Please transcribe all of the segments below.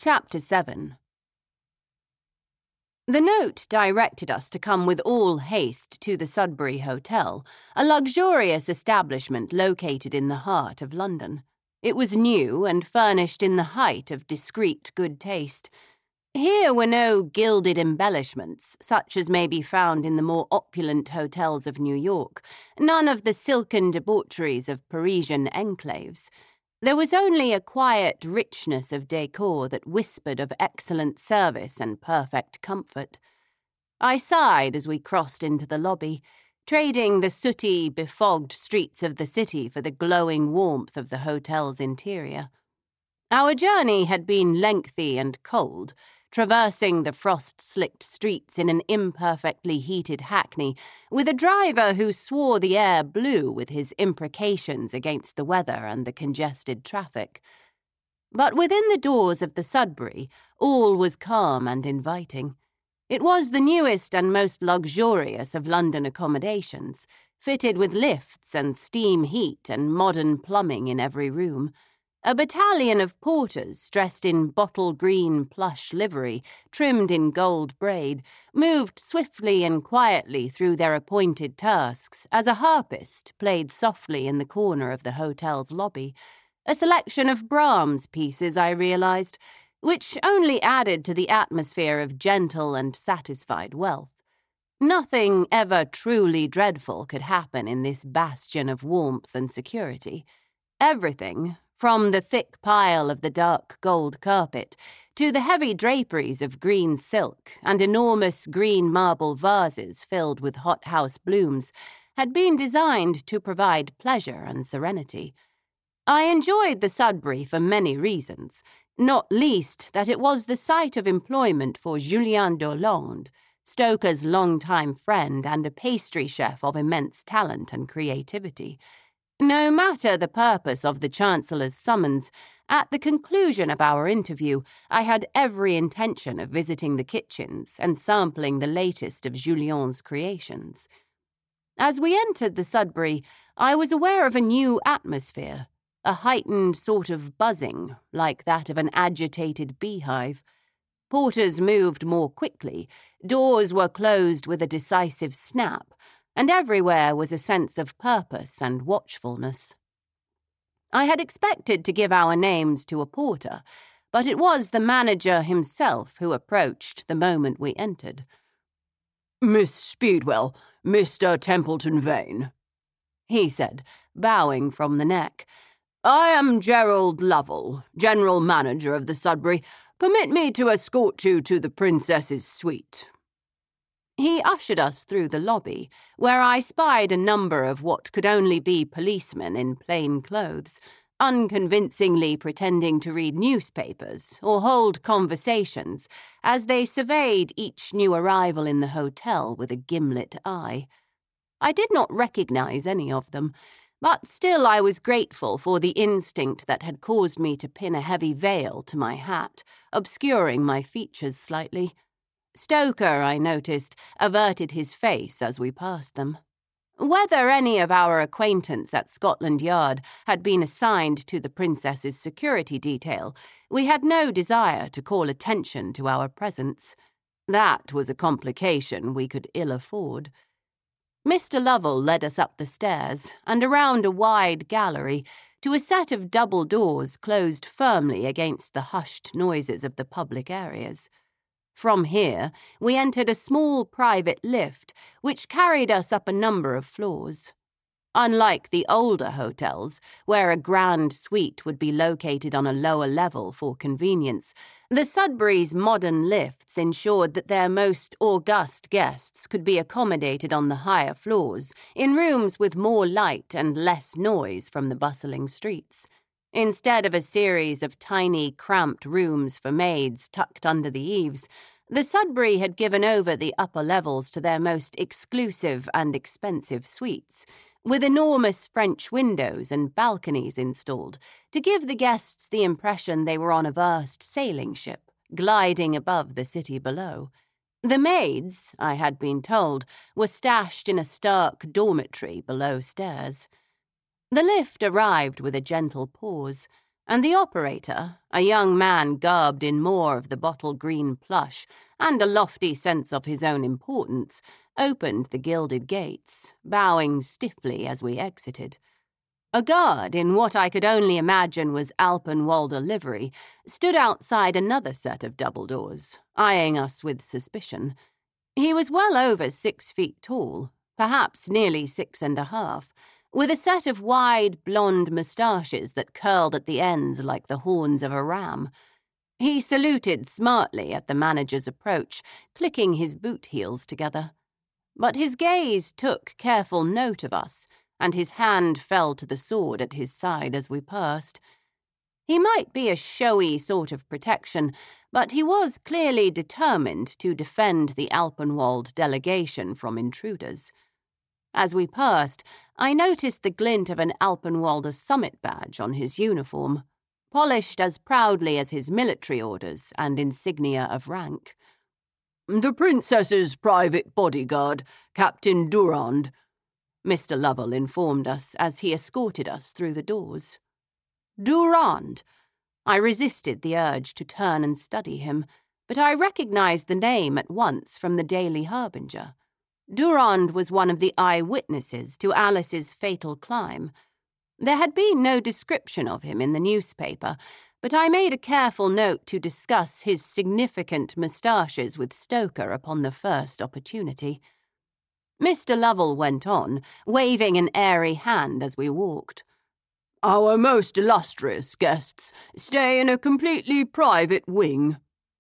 Chapter 7. The note directed us to come with all haste to the Sudbury Hotel, a luxurious establishment located in the heart of London. It was new and furnished in the height of discreet good taste. Here were no gilded embellishments, such as may be found in the more opulent hotels of New York, none of the silken debaucheries of Parisian enclaves. There was only a quiet richness of decor that whispered of excellent service and perfect comfort. I sighed as we crossed into the lobby, trading the sooty, befogged streets of the city for the glowing warmth of the hotel's interior. Our journey had been lengthy and cold, traversing the frost-slicked streets in an imperfectly heated hackney, with a driver who swore the air blue with his imprecations against the weather and the congested traffic. But within the doors of the Sudbury, all was calm and inviting. It was the newest and most luxurious of London accommodations, fitted with lifts and steam heat and modern plumbing in every room. A battalion of porters, dressed in bottle-green plush livery, trimmed in gold braid, moved swiftly and quietly through their appointed tasks as a harpist played softly in the corner of the hotel's lobby. A selection of Brahms pieces, I realized, which only added to the atmosphere of gentle and satisfied wealth. Nothing ever truly dreadful could happen in this bastion of warmth and security. Everything, from the thick pile of the dark gold carpet to the heavy draperies of green silk and enormous green marble vases filled with hothouse blooms, had been designed to provide pleasure and serenity. I enjoyed the Sudbury for many reasons, not least that it was the site of employment for Julien Dorlande, Stoker's longtime friend and a pastry chef of immense talent and creativity. No matter the purpose of the Chancellor's summons, at the conclusion of our interview, I had every intention of visiting the kitchens and sampling the latest of Julien's creations. As we entered the Sudbury, I was aware of a new atmosphere, a heightened sort of buzzing, like that of an agitated beehive. Porters moved more quickly, doors were closed with a decisive snap, and everywhere was a sense of purpose and watchfulness. I had expected to give our names to a porter, but it was the manager himself who approached the moment we entered. "Miss Speedwell, Mr. Templeton Vane," he said, bowing from the neck. "I am Gerald Lovell, general manager of the Sudbury. Permit me to escort you to the Princess's suite." He ushered us through the lobby, where I spied a number of what could only be policemen in plain clothes, unconvincingly pretending to read newspapers or hold conversations as they surveyed each new arrival in the hotel with a gimlet eye. I did not recognize any of them, but still I was grateful for the instinct that had caused me to pin a heavy veil to my hat, obscuring my features slightly. Stoker, I noticed, averted his face as we passed them. Whether any of our acquaintance at Scotland Yard had been assigned to the Princess's security detail, we had no desire to call attention to our presence. That was a complication we could ill afford. Mr. Lovell led us up the stairs and around a wide gallery to a set of double doors closed firmly against the hushed noises of the public areas. From here, we entered a small private lift, which carried us up a number of floors. Unlike the older hotels, where a grand suite would be located on a lower level for convenience, the Sudbury's modern lifts ensured that their most august guests could be accommodated on the higher floors, in rooms with more light and less noise from the bustling streets. Instead of a series of tiny, cramped rooms for maids tucked under the eaves, the Sudbury had given over the upper levels to their most exclusive and expensive suites, with enormous French windows and balconies installed to give the guests the impression they were on a vast sailing ship, gliding above the city below. The maids, I had been told, were stashed in a stark dormitory below stairs. The lift arrived with a gentle pause, and the operator, a young man garbed in more of the bottle-green plush and a lofty sense of his own importance, opened the gilded gates, bowing stiffly as we exited. A guard, in what I could only imagine was Alpenwalder livery, stood outside another set of double doors, eyeing us with suspicion. He was well over 6 feet tall, perhaps nearly 6.5, with a set of wide blonde moustaches that curled at the ends like the horns of a ram. He saluted smartly at the manager's approach, clicking his boot heels together. But his gaze took careful note of us, and his hand fell to the sword at his side as we passed. He might be a showy sort of protection, but he was clearly determined to defend the Alpenwald delegation from intruders. As we passed, I noticed the glint of an Alpenwalder summit badge on his uniform, polished as proudly as his military orders and insignia of rank. "The Princess's private bodyguard, Captain Durand," Mr. Lovell informed us as he escorted us through the doors. Durand. I resisted the urge to turn and study him, but I recognized the name at once from the Daily Harbinger. Durand was one of the eyewitnesses to Alice's fatal climb. There had been no description of him in the newspaper, but I made a careful note to discuss his significant moustaches with Stoker upon the first opportunity. Mr. Lovell went on, waving an airy hand as we walked. "Our most illustrious guests stay in a completely private wing."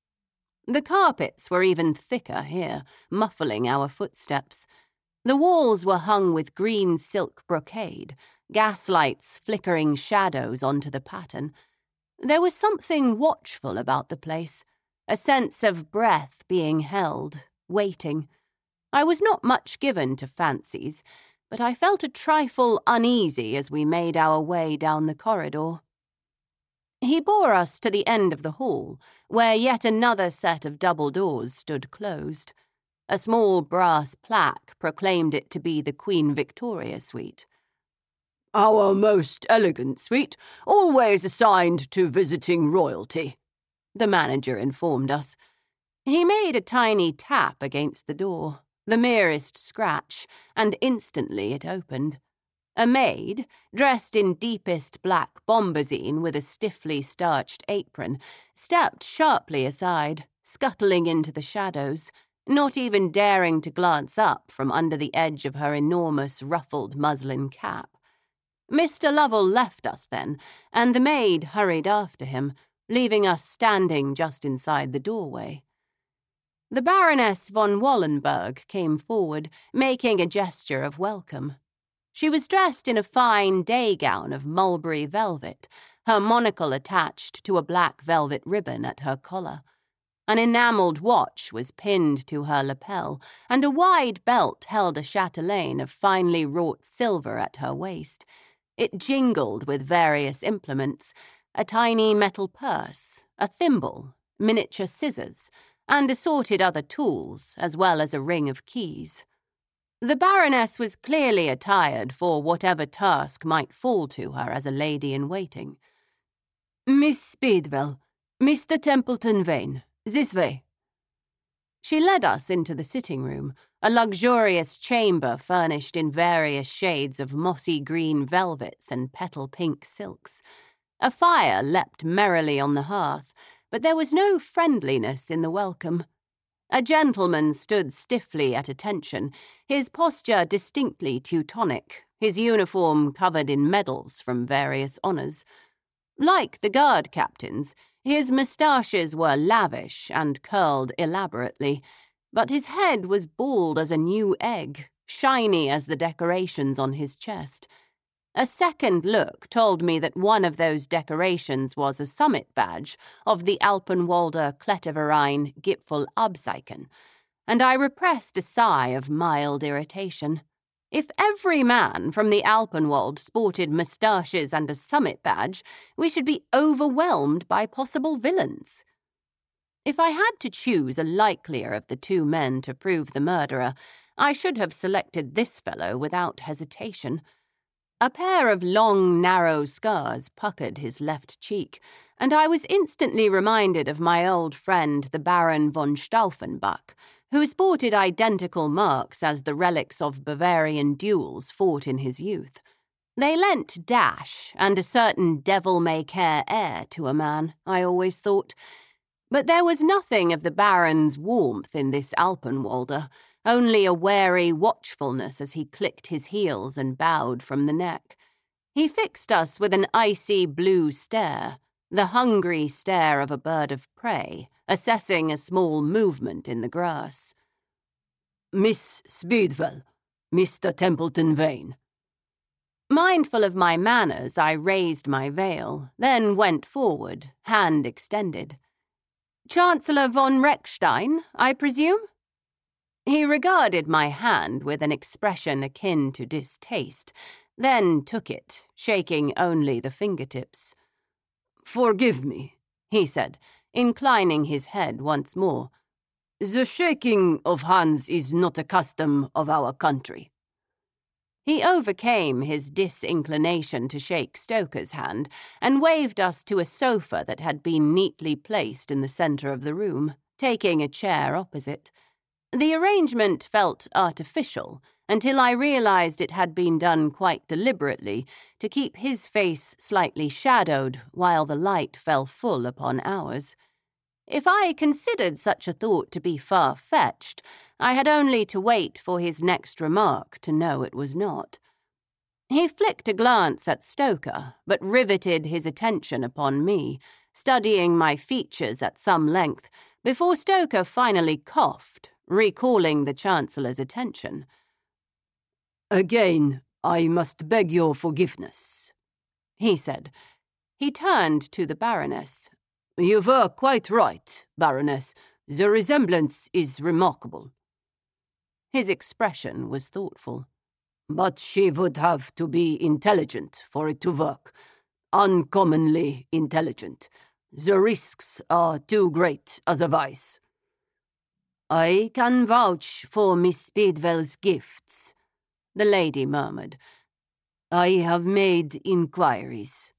The carpets were even thicker here, muffling our footsteps. The walls were hung with green silk brocade, gaslights flickering shadows onto the pattern. There was something watchful about the place, a sense of breath being held, waiting. I was not much given to fancies, but I felt a trifle uneasy as we made our way down the corridor. He bore us to the end of the hall, where yet another set of double doors stood closed. A small brass plaque proclaimed it to be the Queen Victoria suite. "Our most elegant suite, always assigned to visiting royalty," the manager informed us. He made a tiny tap against the door, the merest scratch, and instantly it opened. A maid, dressed in deepest black bombazine with a stiffly starched apron, stepped sharply aside, scuttling into the shadows, not even daring to glance up from under the edge of her enormous ruffled muslin cap. Mr. Lovell left us then, and the maid hurried after him, leaving us standing just inside the doorway. The Baroness von Wallenberg came forward, making a gesture of welcome. She was dressed in a fine day gown of mulberry velvet, her monocle attached to a black velvet ribbon at her collar. An enamelled watch was pinned to her lapel, and a wide belt held a chatelaine of finely wrought silver at her waist. It jingled with various implements, a tiny metal purse, a thimble, miniature scissors, and assorted other tools, as well as a ring of keys. The Baroness was clearly attired for whatever task might fall to her as a lady-in-waiting. "Miss Speedwell, Mr. Templeton Vane, this way." She led us into the sitting-room, a luxurious chamber furnished in various shades of mossy green velvets and petal-pink silks. A fire leapt merrily on the hearth, but there was no friendliness in the welcome. A gentleman stood stiffly at attention, his posture distinctly Teutonic, his uniform covered in medals from various honours. Like the guard captains, his moustaches were lavish and curled elaborately, but his head was bald as a new egg, shiny as the decorations on his chest. A second look told me that one of those decorations was a summit badge of the Alpenwalder Kletterverein Gipfelabzeichen, and I repressed a sigh of mild irritation. If every man from the Alpenwald sported moustaches and a summit badge, we should be overwhelmed by possible villains. If I had to choose a likelier of the two men to prove the murderer, I should have selected this fellow without hesitation. A pair of long, narrow scars puckered his left cheek, and I was instantly reminded of my old friend the Baron von Stauffenbach, who sported identical marks as the relics of Bavarian duels fought in his youth. They lent dash and a certain devil-may-care air to a man, I always thought. But there was nothing of the Baron's warmth in this Alpenwalder, only a wary watchfulness as he clicked his heels and bowed from the neck. He fixed us with an icy blue stare, the hungry stare of a bird of prey, assessing a small movement in the grass. "Miss Speedwell, Mr. Templeton Vane." Mindful of my manners, I raised my veil, then went forward, hand extended. "Chancellor von Rechstein, I presume?" He regarded my hand with an expression akin to distaste, then took it, shaking only the fingertips. "Forgive me," he said, inclining his head once more. "The shaking of hands is not a custom of our country." He overcame his disinclination to shake Stoker's hand and waved us to a sofa that had been neatly placed in the centre of the room, taking a chair opposite. The arrangement felt artificial until I realized it had been done quite deliberately to keep his face slightly shadowed while the light fell full upon ours. If I considered such a thought to be far-fetched, I had only to wait for his next remark to know it was not. He flicked a glance at Stoker, but riveted his attention upon me, studying my features at some length, before Stoker finally coughed, recalling the Chancellor's attention. "Again, I must beg your forgiveness," he said. He turned to the Baroness. "You were quite right, Baroness. The resemblance is remarkable." His expression was thoughtful. "But she would have to be intelligent for it to work. Uncommonly intelligent. The risks are too great otherwise." "I can vouch for Miss Speedwell's gifts," the lady murmured. "I have made inquiries."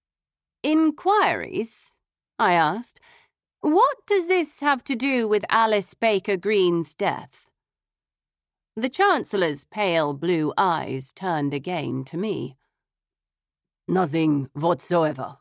"Inquiries?" I asked. "What does this have to do with Alice Baker Green's death?" The Chancellor's pale blue eyes turned again to me. "Nothing whatsoever."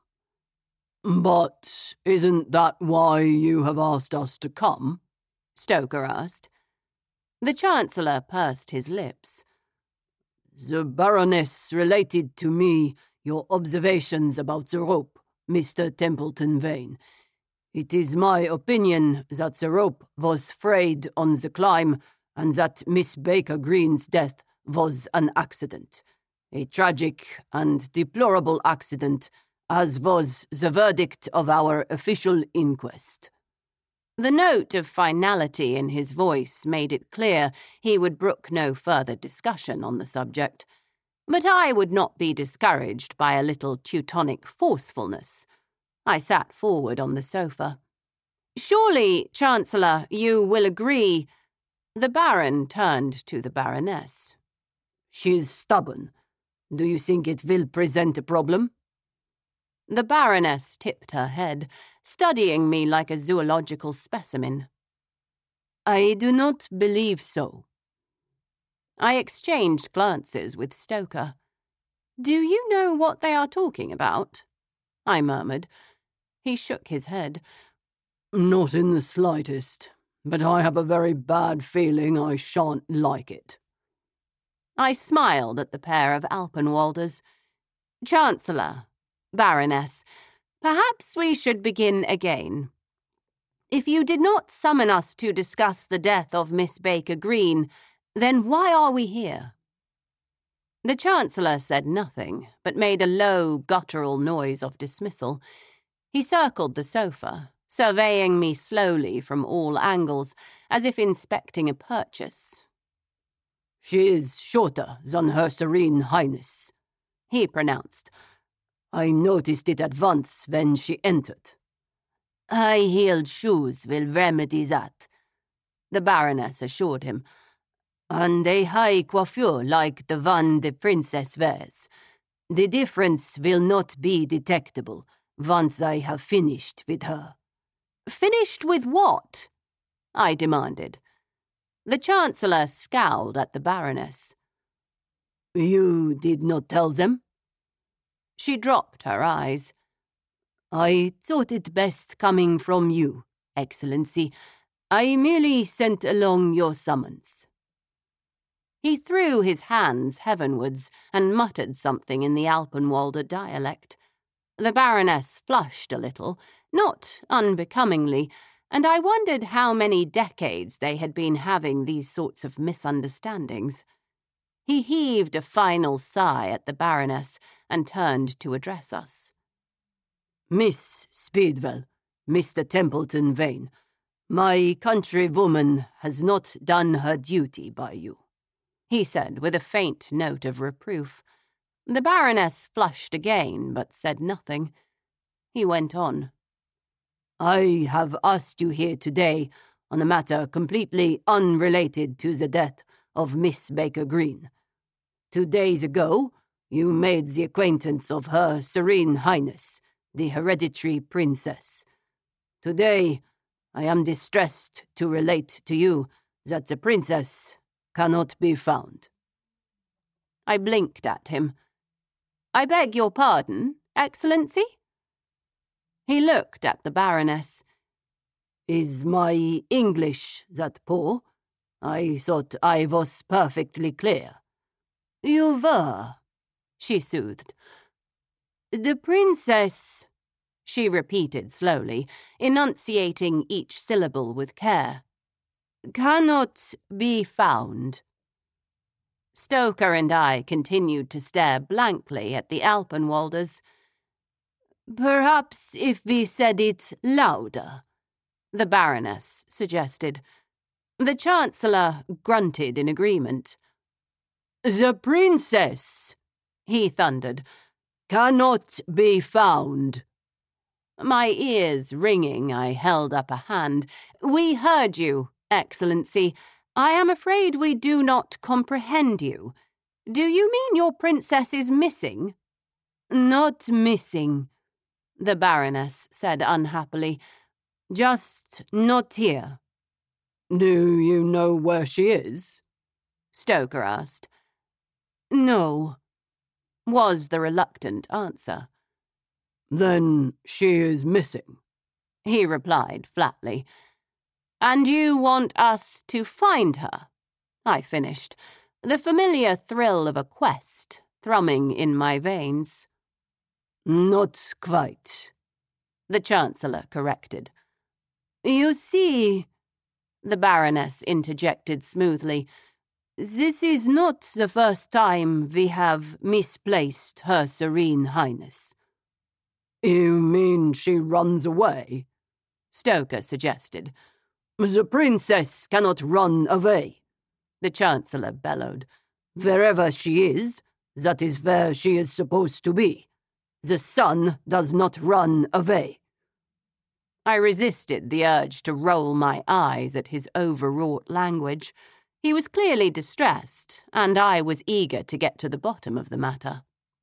"But isn't that why you have asked us to come?" Stoker asked. The Chancellor pursed his lips. "The Baroness related to me your observations about the rope, Mr. Templeton Vane. It is my opinion that the rope was frayed on the climb and that Miss Baker Green's death was an accident. A tragic and deplorable accident, as was the verdict of our official inquest." The note of finality in his voice made it clear he would brook no further discussion on the subject. But I would not be discouraged by a little Teutonic forcefulness. I sat forward on the sofa. "Surely, Chancellor, you will agree—" The Baron turned to the Baroness. "She's stubborn. Do you think it will present a problem?" The Baroness tipped her head, studying me like a zoological specimen. "I do not believe so." I exchanged glances with Stoker. "Do you know what they are talking about?" I murmured. He shook his head. "Not in the slightest, but I have a very bad feeling I shan't like it." I smiled at the pair of Alpenwalders. "Chancellor, Baroness, perhaps we should begin again. If you did not summon us to discuss the death of Miss Baker Green, then why are we here?" The Chancellor said nothing, but made a low, guttural noise of dismissal. He circled the sofa, surveying me slowly from all angles, as if inspecting a purchase. "She is shorter than Her Serene Highness," he pronounced. "I noticed it at once when she entered." "High-heeled shoes will remedy that," the Baroness assured him. And a high coiffure like the one the princess wears. The difference will not be detectable once I have finished with her." "Finished with what?" I demanded. The Chancellor scowled at the Baroness. "You did not tell them?" She dropped her eyes. "I thought it best coming from you, Excellency. I merely sent along your summons." He threw his hands heavenwards and muttered something in the Alpenwalder dialect. The Baroness flushed a little, not unbecomingly, and I wondered how many decades they had been having these sorts of misunderstandings. He heaved a final sigh at the Baroness and turned to address us. "Miss Speedwell, Mr. Templeton Vane, my countrywoman has not done her duty by you," he said with a faint note of reproof. The Baroness flushed again, but said nothing. He went on. "I have asked you here today on a matter completely unrelated to the death of Miss Baker Green. 2 days ago, you made the acquaintance of Her Serene Highness, the hereditary princess. Today, I am distressed to relate to you that the princess cannot be found." I blinked at him. "I beg your pardon, Excellency?" He looked at the Baroness. "Is my English that poor? I thought I was perfectly clear." "You were," she soothed. "The princess," she repeated slowly, enunciating each syllable with care, "cannot be found." Stoker and I continued to stare blankly at the Alpenwalders. "Perhaps if we said it louder," the Baroness suggested. The Chancellor grunted in agreement. "The princess," he thundered, "cannot be found." My ears ringing, I held up a hand. "We heard you, Excellency. I am afraid we do not comprehend you. Do you mean your princess is missing?" "Not missing," the Baroness said unhappily. "Just not here." "Do you know where she is?" Stoker asked. "No," was the reluctant answer. "Then she is missing," he replied flatly. "And you want us to find her?" I finished, the familiar thrill of a quest thrumming in my veins. "Not quite," the Chancellor corrected. "You see," the Baroness interjected smoothly, "this is not the first time we have misplaced Her Serene Highness." "You mean she runs away?" Stoker suggested. "The princess cannot run away," the Chancellor bellowed. "Wherever she is, that is where she is supposed to be. The sun does not run away." I resisted the urge to roll my eyes at his overwrought language. He was clearly distressed, and I was eager to get to the bottom of the matter.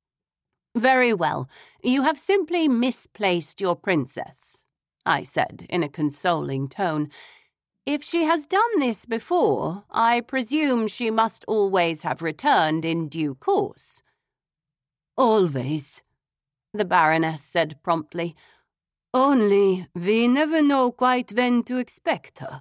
"Very well, you have simply misplaced your princess," I said in a consoling tone. "If she has done this before, I presume she must always have returned in due course." "Always," the Baroness said promptly. "Only we never know quite when to expect her."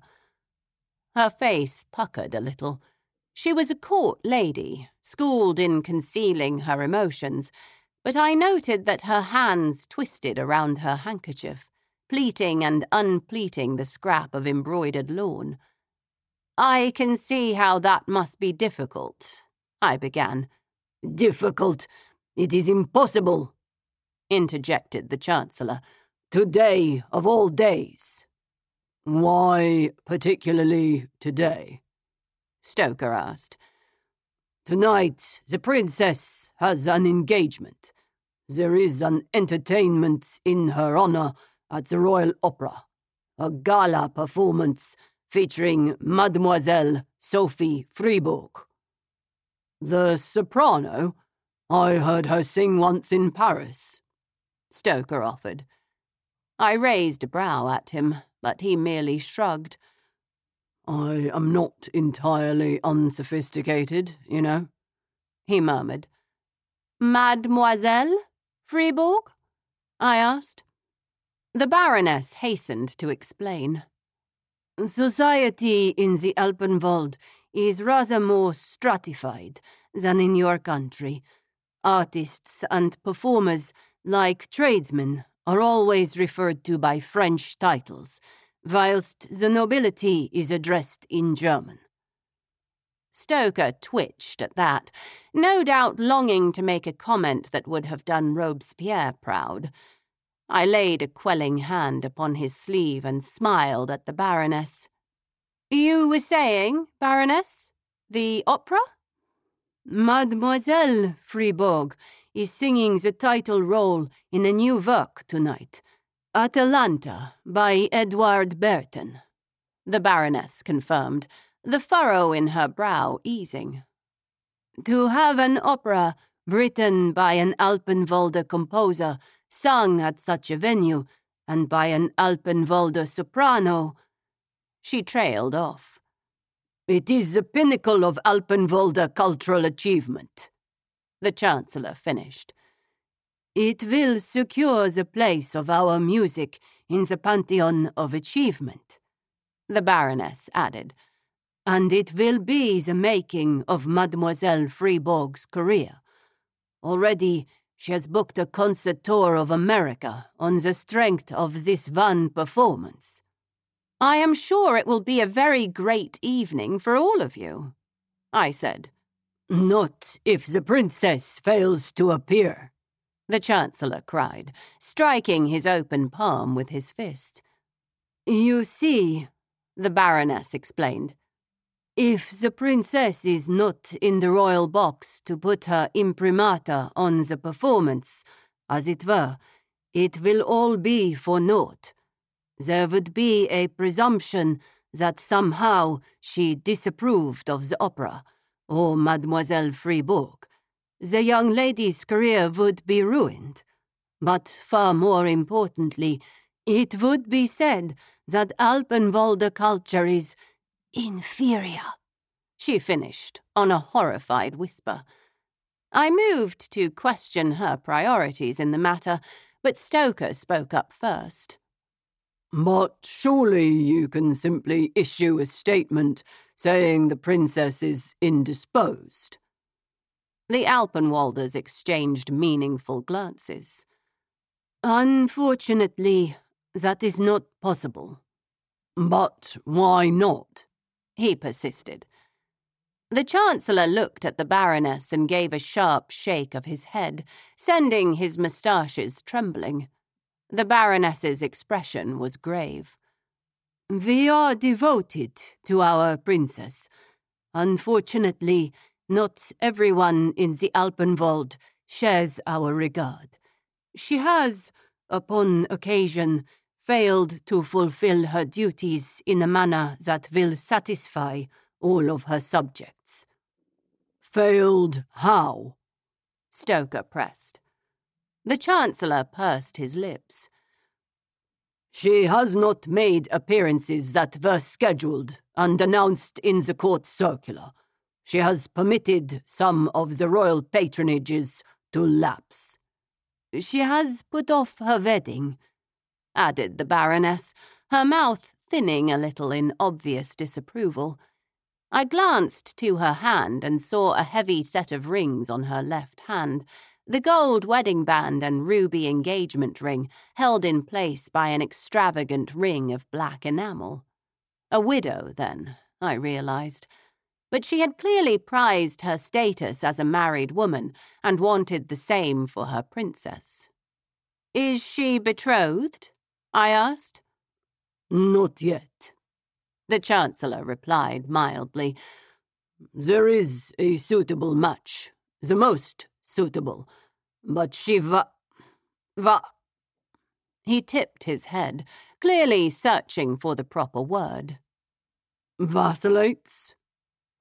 Her face puckered a little. She was a court lady, schooled in concealing her emotions, but I noted that her hands twisted around her handkerchief, pleating and unpleating the scrap of embroidered lawn. "I can see how that must be difficult," I began. "Difficult? It is impossible," interjected the Chancellor. "Today of all days." "Why particularly today?" Stoker asked. "Tonight the princess has an engagement. There is an entertainment in her honor at the Royal Opera, a gala performance featuring Mademoiselle Sophie Fribourg. The soprano? I heard her sing once in Paris, Stoker offered. I raised a brow at him, but he merely shrugged. I am not entirely unsophisticated, you know, he murmured. Mademoiselle Fribourg? I asked. The Baroness hastened to explain. Society in the Alpenwald is rather more stratified than in your country. Artists and performers, like tradesmen, are always referred to by French titles, whilst the nobility is addressed in German. Stoker twitched at that, no doubt longing to make a comment that would have done Robespierre proud. I laid a quelling hand upon his sleeve and smiled at the Baroness. You were saying, Baroness? The opera? Mademoiselle Fribourg is singing the title role in a new work tonight, Atalanta by Edward Burton, the Baroness confirmed, the furrow in her brow easing. To have an opera written by an Alpenwalder composer sung at such a venue, and by an Alpenwalder soprano... She trailed off. It is the pinnacle of Alpenwalder cultural achievement, the Chancellor finished. It will secure the place of our music in the pantheon of achievement, the Baroness added, and it will be the making of Mademoiselle Fribourg's career. Already, she has booked a concert tour of America on the strength of this one performance. I am sure it will be a very great evening for all of you, I said. Not if the princess fails to appear, the Chancellor cried, striking his open palm with his fist. You see, the Baroness explained, if the princess is not in the royal box to put her imprimatur on the performance, as it were, it will all be for naught. There would be a presumption that somehow she disapproved of the opera, or Mademoiselle Fribourg. The young lady's career would be ruined. But far more importantly, it would be said that Alpenwalder culture is inferior, she finished on a horrified whisper. I moved to question her priorities in the matter, but Stoker spoke up first. But surely you can simply issue a statement saying the princess is indisposed. The Alpenwalders exchanged meaningful glances. Unfortunately, that is not possible. But why not? He persisted. The Chancellor looked at the Baroness and gave a sharp shake of his head, sending his moustaches trembling. The Baroness's expression was grave. We are devoted to our princess. Unfortunately, not everyone in the Alpenwald shares our regard. She has, upon occasion, failed to fulfill her duties in a manner that will satisfy all of her subjects. Failed how? Stoker pressed. The Chancellor pursed his lips. She has not made appearances that were scheduled and announced in the court circular. She has permitted some of the royal patronages to lapse. She has put off her wedding, added the Baroness, her mouth thinning a little in obvious disapproval. I glanced to her hand and saw a heavy set of rings on her left hand, the gold wedding band and ruby engagement ring held in place by an extravagant ring of black enamel. A widow, then, I realized. But she had clearly prized her status as a married woman and wanted the same for her princess. Is she betrothed? I asked. Not yet, the Chancellor replied mildly. There is a suitable match, the most suitable, but she He tipped his head, clearly searching for the proper word. Vacillates?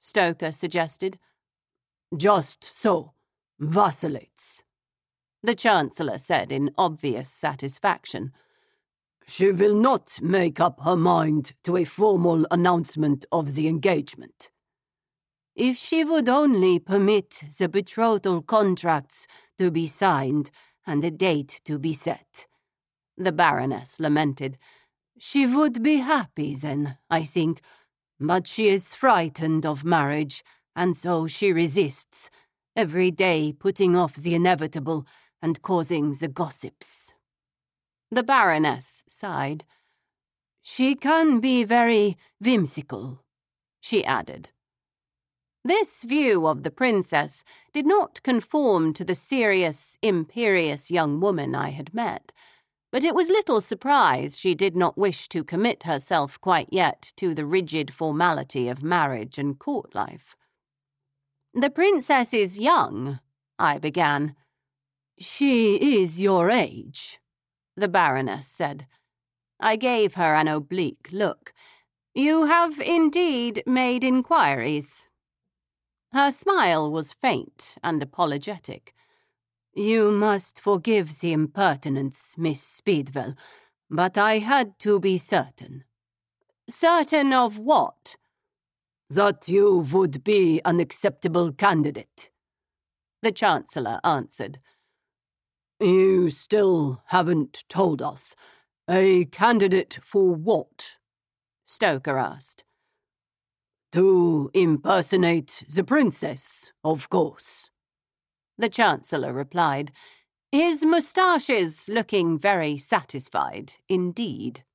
Stoker suggested. Just so. Vacillates, the Chancellor said in obvious satisfaction. She will not make up her mind to a formal announcement of the engagement. If she would only permit the betrothal contracts to be signed and a date to be set, the Baroness lamented. She would be happy then, I think, but she is frightened of marriage, and so she resists, every day putting off the inevitable and causing the gossips. The Baroness sighed. She can be very whimsical, she added. This view of the princess did not conform to the serious, imperious young woman I had met, but it was little surprise she did not wish to commit herself quite yet to the rigid formality of marriage and court life. The princess is young, I began. She is your age, the Baroness said. I gave her an oblique look. You have indeed made inquiries. Her smile was faint and apologetic. You must forgive the impertinence, Miss Speedwell, but I had to be certain. Certain of what? That you would be an acceptable candidate, the Chancellor answered. You still haven't told us. A candidate for what? Stoker asked. To impersonate the princess, of course, the Chancellor replied, his moustaches looking very satisfied indeed.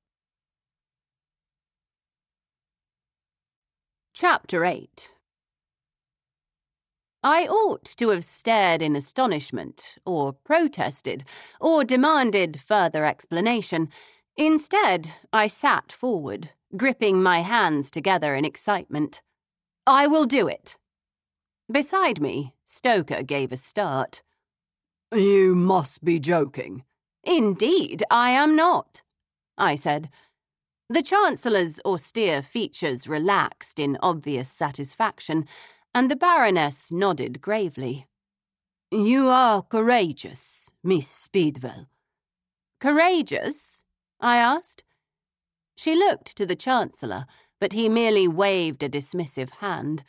Chapter 8. I ought to have stared in astonishment, or protested, or demanded further explanation. Instead, I sat forward, gripping my hands together in excitement. I will do it. Beside me, Stoker gave a start. You must be joking. Indeed, I am not, I said. The Chancellor's austere features relaxed in obvious satisfaction, and the Baroness nodded gravely. You are courageous, Miss Speedwell. Courageous? I asked. She looked to the Chancellor, but he merely waved a dismissive hand.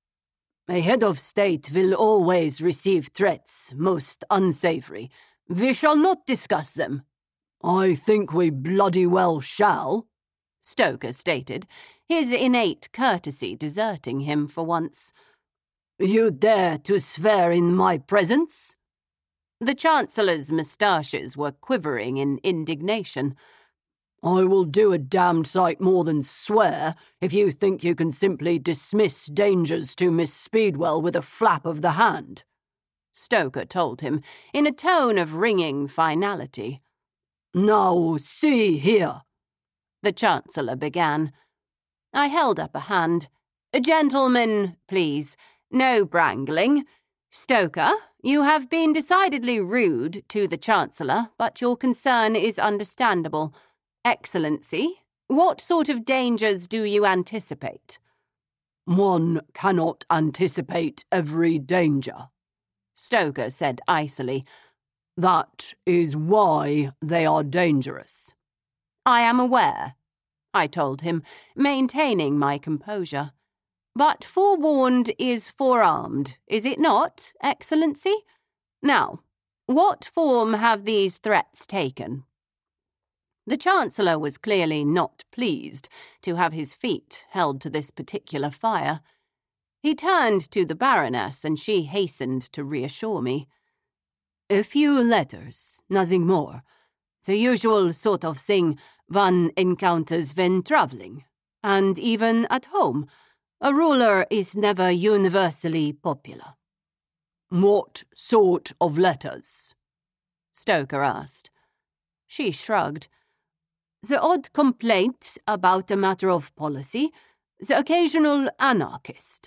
A head of state will always receive threats, most unsavory. We shall not discuss them. I think we bloody well shall, Stoker stated, his innate courtesy deserting him for once. You dare to swear in my presence? The Chancellor's moustaches were quivering in indignation. I will do a damned sight more than swear if you think you can simply dismiss dangers to Miss Speedwell with a flap of the hand, Stoker told him, in a tone of ringing finality. Now, see here, the Chancellor began. I held up a hand. Gentlemen, please, no brangling. Stoker, you have been decidedly rude to the Chancellor, but your concern is understandable. Excellency, what sort of dangers do you anticipate? One cannot anticipate every danger, Stoker said icily. That is why they are dangerous. I am aware, I told him, maintaining my composure. But forewarned is forearmed, is it not, Excellency? Now, what form have these threats taken? The Chancellor was clearly not pleased to have his feet held to this particular fire. He turned to the Baroness, and she hastened to reassure me. A few letters, nothing more. The usual sort of thing one encounters when travelling, and even at home. A ruler is never universally popular. What sort of letters? Stoker asked. She shrugged. The odd complaint about a matter of policy, the occasional anarchist.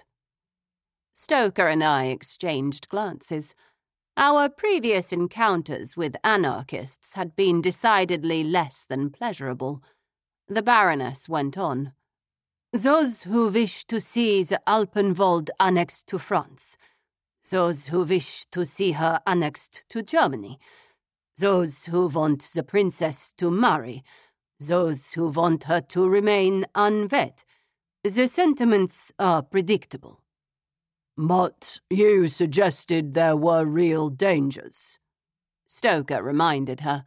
Stoker and I exchanged glances. Our previous encounters with anarchists had been decidedly less than pleasurable. The Baroness went on. Those who wish to see the Alpenwald annexed to France. Those who wish to see her annexed to Germany. Those who want the princess to marry. Those who want her to remain unwed. The sentiments are predictable. But you suggested there were real dangers, Stoker reminded her.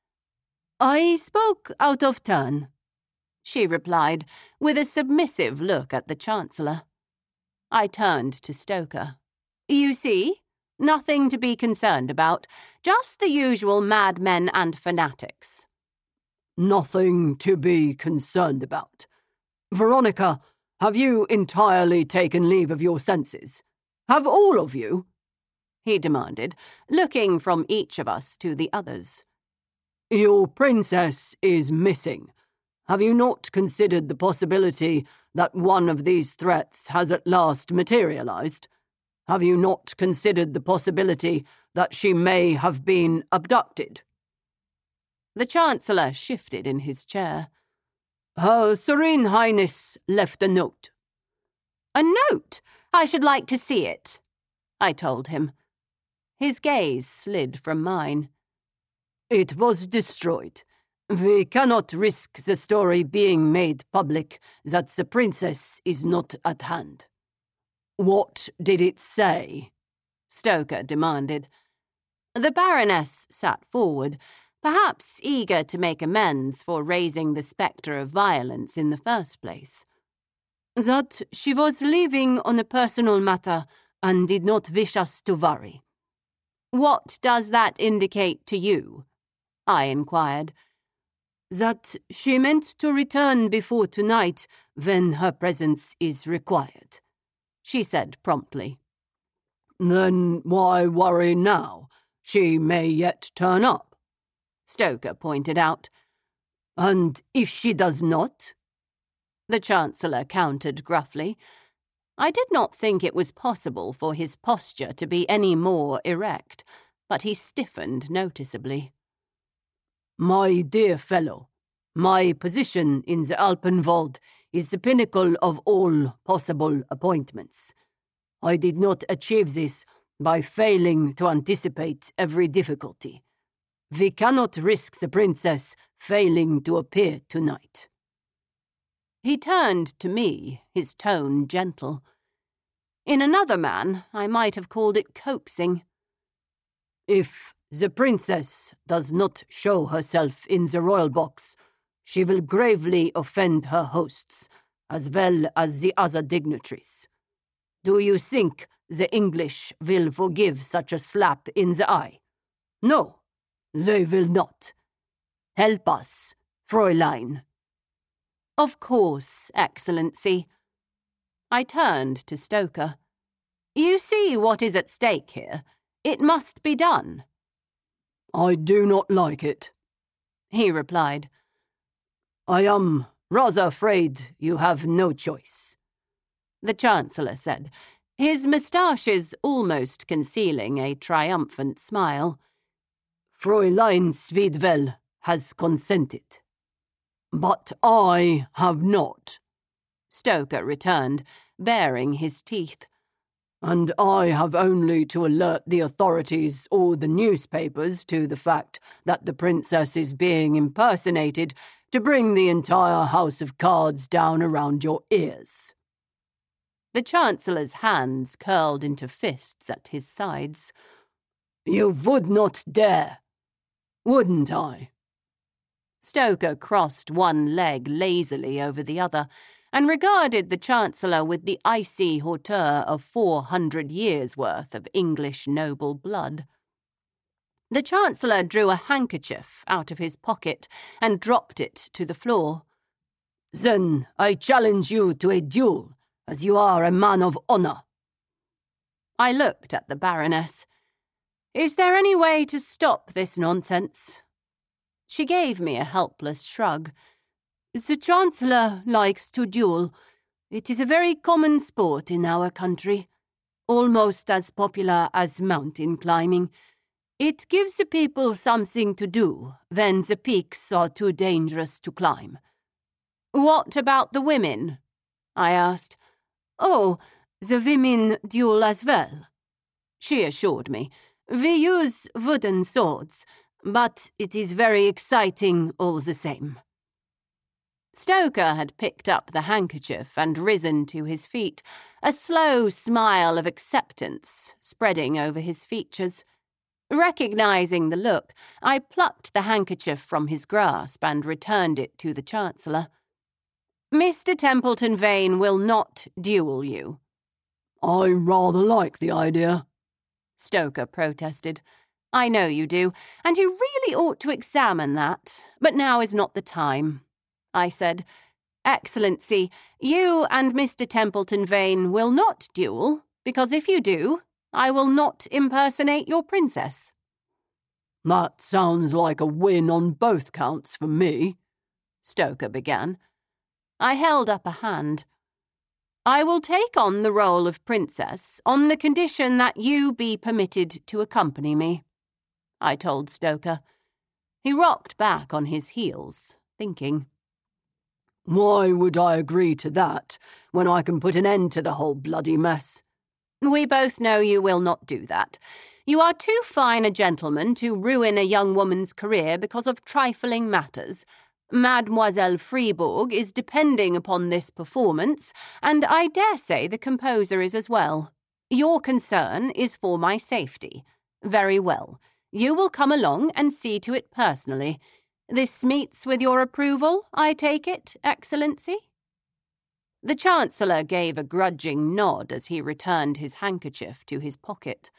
I spoke out of turn, she replied, with a submissive look at the Chancellor. I turned to Stoker. You see? Nothing to be concerned about. Just the usual madmen and fanatics. Nothing to be concerned about. Veronica, have you entirely taken leave of your senses? Have all of you? He demanded, looking from each of us to the others. Your princess is missing. Have you not considered the possibility that one of these threats has at last materialized? Have you not considered the possibility that she may have been abducted? The Chancellor shifted in his chair. Her Serene Highness left a note. A note? I should like to see it, I told him. His gaze slid from mine. It was destroyed. We cannot risk the story being made public that the princess is not at hand. What did it say? Stoker demanded. The Baroness sat forward, perhaps eager to make amends for raising the spectre of violence in the first place. That she was leaving on a personal matter and did not wish us to worry. What does that indicate to you? I inquired. That she meant to return before tonight when her presence is required, she said promptly. Then why worry now? She may yet turn up, Stoker pointed out. And if she does not? The Chancellor countered gruffly. I did not think it was possible for his posture to be any more erect, but he stiffened noticeably. My dear fellow, my position in the Alpenwald is the pinnacle of all possible appointments. I did not achieve this by failing to anticipate every difficulty. We cannot risk the princess failing to appear tonight. He turned to me, his tone gentle. In another man, I might have called it coaxing. If the princess does not show herself in the royal box, she will gravely offend her hosts, as well as the other dignitaries. Do you think the English will forgive such a slap in the eye? No, they will not. Help us, Fräulein. Of course, Excellency. I turned to Stoker. You see what is at stake here. It must be done. I do not like it, he replied. I am rather afraid you have no choice, the Chancellor said, his moustaches almost concealing a triumphant smile. Fräulein Svidwell has consented. But I have not, Stoker returned, baring his teeth. And I have only to alert the authorities or the newspapers to the fact that the princess is being impersonated to bring the entire house of cards down around your ears. The Chancellor's hands curled into fists at his sides. You would not dare, wouldn't I? Stoker crossed one leg lazily over the other and regarded the Chancellor with the icy hauteur of 400 years' worth of English noble blood. The Chancellor drew a handkerchief out of his pocket and dropped it to the floor. Then I challenge you to a duel, as you are a man of honor. I looked at the Baroness. Is there any way to stop this nonsense? She gave me a helpless shrug. The Chancellor likes to duel. It is a very common sport in our country, almost as popular as mountain climbing. It gives the people something to do when the peaks are too dangerous to climb. What about the women? I asked. Oh, the women duel as well? She assured me. We use wooden swords, but it is very exciting all the same. Stoker had picked up the handkerchief and risen to his feet, a slow smile of acceptance spreading over his features. Recognizing the look, I plucked the handkerchief from his grasp and returned it to the Chancellor. Mr. Templeton Vane will not duel you. I rather like the idea, Stoker protested. I know you do, and you really ought to examine that, but now is not the time. I said, Excellency, you and Mr. Templeton Vane will not duel, because if you do, I will not impersonate your princess. That sounds like a win on both counts for me, Stoker began. I held up a hand. I will take on the role of princess on the condition that you be permitted to accompany me, I told Stoker. He rocked back on his heels, thinking. Why would I agree to that, when I can put an end to the whole bloody mess? We both know you will not do that. You are too fine a gentleman to ruin a young woman's career because of trifling matters. Mademoiselle Fribourg is depending upon this performance, and I dare say the composer is as well. Your concern is for my safety. Very well. You will come along and see to it personally. This meets with your approval, I take it, Excellency? The Chancellor gave a grudging nod as he returned his handkerchief to his pocket.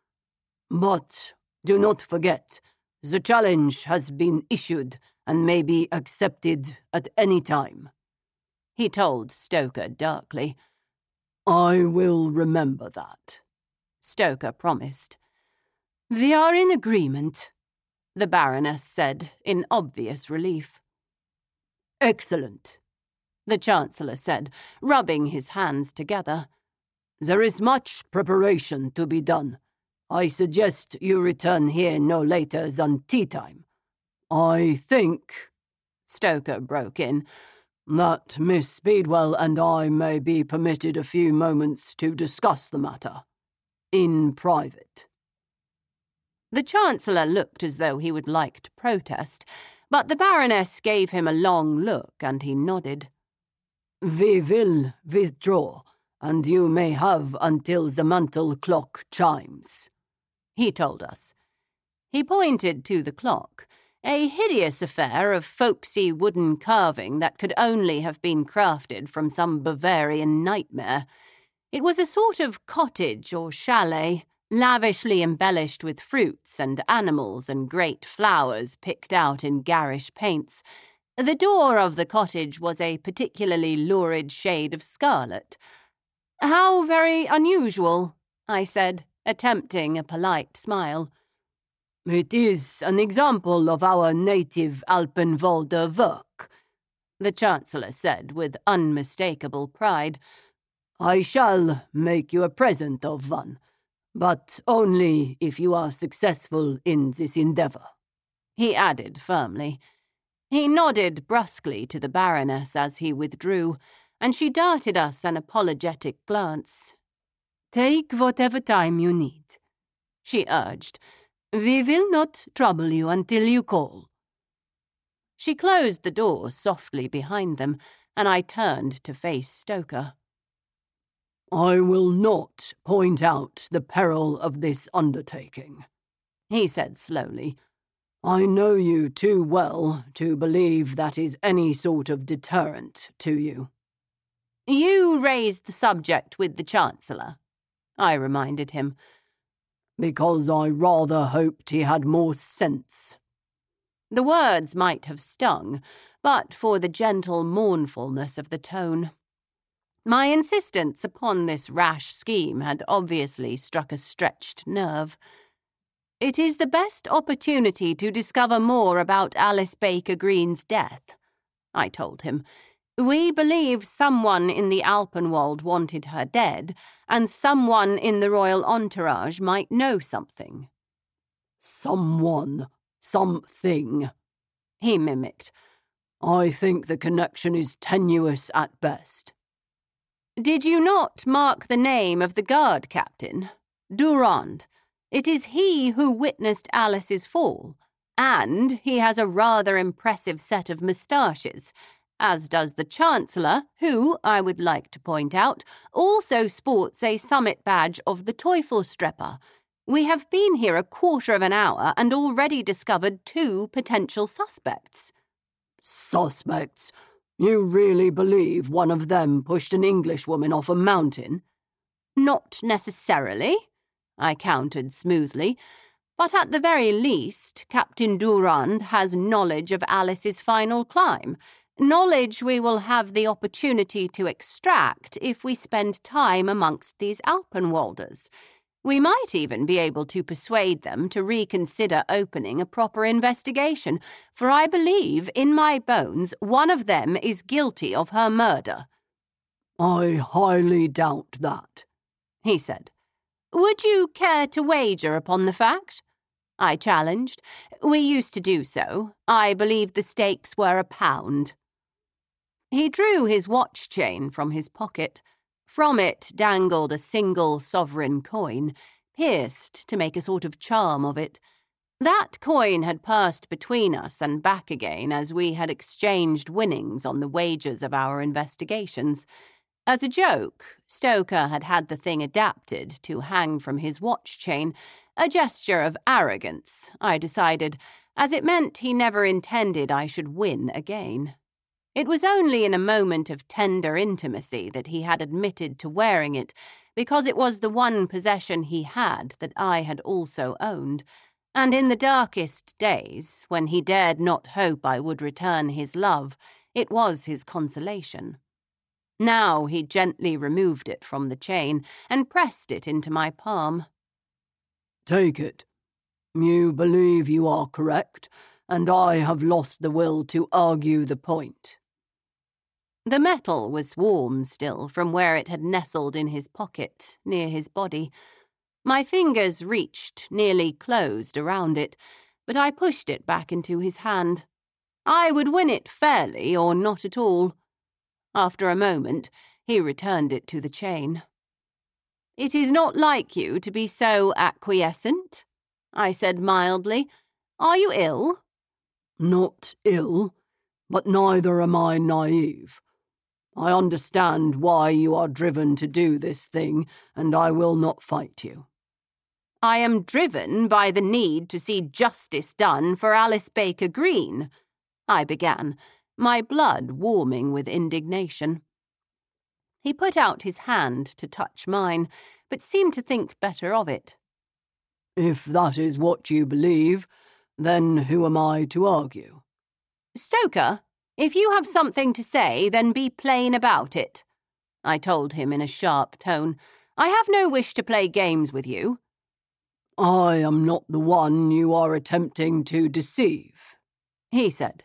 But do not forget, the challenge has been issued and may be accepted at any time, he told Stoker darkly. I will remember that, Stoker promised. We are in agreement, the Baroness said in obvious relief. Excellent, the Chancellor said, rubbing his hands together. There is much preparation to be done. I suggest you return here no later than tea time. I think, Stoker broke in, that Miss Speedwell and I may be permitted a few moments to discuss the matter. In private. The Chancellor looked as though he would like to protest, but the Baroness gave him a long look and he nodded. We will withdraw, and you may have until the mantel clock chimes, he told us. He pointed to the clock, a hideous affair of folksy wooden carving that could only have been crafted from some Bavarian nightmare. It was a sort of cottage or chalet, lavishly embellished with fruits and animals and great flowers picked out in garish paints. The door of the cottage was a particularly lurid shade of scarlet. How very unusual, I said, attempting a polite smile. It is an example of our native Alpenwalder work, the Chancellor said with unmistakable pride. I shall make you a present of one, but only if you are successful in this endeavour, he added firmly. He nodded brusquely to the Baroness as he withdrew, and she darted us an apologetic glance. Take whatever time you need, she urged. We will not trouble you until you call. She closed the door softly behind them, and I turned to face Stoker. I will not point out the peril of this undertaking, he said slowly. I know you too well to believe that is any sort of deterrent to you. You raised the subject with the Chancellor, I reminded him. Because I rather hoped he had more sense. The words might have stung, but for the gentle mournfulness of the tone. My insistence upon this rash scheme had obviously struck a stretched nerve. It is the best opportunity to discover more about Alice Baker Green's death, I told him. We believe someone in the Alpenwald wanted her dead, and someone in the royal entourage might know something. Someone, something, he mimicked. I think the connection is tenuous at best. Did you not mark the name of the guard captain? Durand. It is he who witnessed Alice's fall, and he has a rather impressive set of moustaches, as does the Chancellor, who, I would like to point out, also sports a summit badge of the Teufelstreppe. We have been here a quarter of an hour and already discovered 2 potential suspects. Suspects? You really believe one of them pushed an Englishwoman off a mountain? Not necessarily, I countered smoothly, but at the very least, Captain Durand has knowledge of Alice's final climb, knowledge we will have the opportunity to extract if we spend time amongst these Alpenwalders. We might even be able to persuade them to reconsider opening a proper investigation, for I believe, in my bones, one of them is guilty of her murder. I highly doubt that, he said. Would you care to wager upon the fact? I challenged. We used to do so. I believe the stakes were £1. He drew his watch chain from his pocket. From it dangled a single sovereign coin, pierced to make a sort of charm of it. That coin had passed between us and back again as we had exchanged winnings on the wagers of our investigations. As a joke, Stoker had had the thing adapted to hang from his watch chain, a gesture of arrogance, I decided, as it meant he never intended I should win again. It was only in a moment of tender intimacy that he had admitted to wearing it, because it was the one possession he had that I had also owned, and in the darkest days, when he dared not hope I would return his love, it was his consolation. Now he gently removed it from the chain and pressed it into my palm. Take it. You believe you are correct, and I have lost the will to argue the point. The metal was warm still from where it had nestled in his pocket, near his body. My fingers reached, nearly closed around it, but I pushed it back into his hand. I would win it fairly or not at all. After a moment, he returned it to the chain. It is not like you to be so acquiescent, I said mildly. Are you ill? Not ill, but neither am I naive. I understand why you are driven to do this thing, and I will not fight you. I am driven by the need to see justice done for Alice Baker Green, I began, my blood warming with indignation. He put out his hand to touch mine, but seemed to think better of it. If that is what you believe, then who am I to argue? Stoker, if you have something to say, then be plain about it, I told him in a sharp tone. I have no wish to play games with you. I am not the one you are attempting to deceive, he said.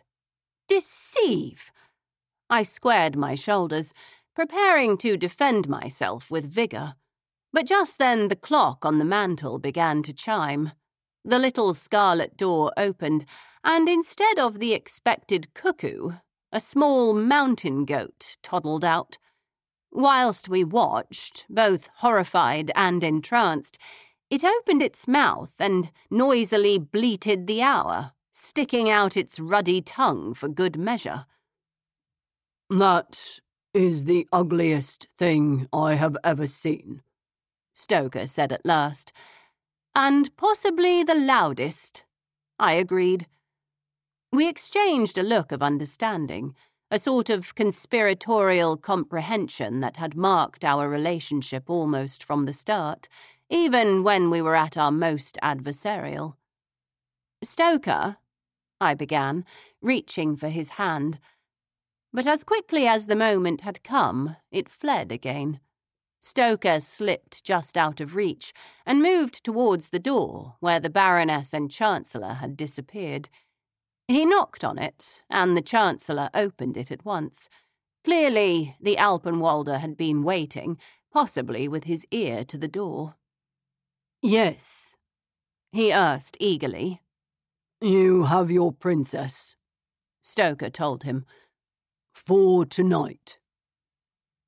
Deceive? I squared my shoulders, preparing to defend myself with vigour. But just then the clock on the mantel began to chime. The little scarlet door opened, and instead of the expected cuckoo, a small mountain goat toddled out. Whilst we watched, both horrified and entranced, it opened its mouth and noisily bleated the hour, sticking out its ruddy tongue for good measure. That is the ugliest thing I have ever seen, Stoker said at last. And possibly the loudest, I agreed. We exchanged a look of understanding, a sort of conspiratorial comprehension that had marked our relationship almost from the start, even when we were at our most adversarial. Stoker, I began, reaching for his hand. But as quickly as the moment had come, it fled again. Stoker slipped just out of reach and moved towards the door where the Baroness and Chancellor had disappeared. He knocked on it, and the Chancellor opened it at once. Clearly, the Alpenwalder had been waiting, possibly with his ear to the door. Yes, he asked eagerly. You have your princess, Stoker told him. For tonight.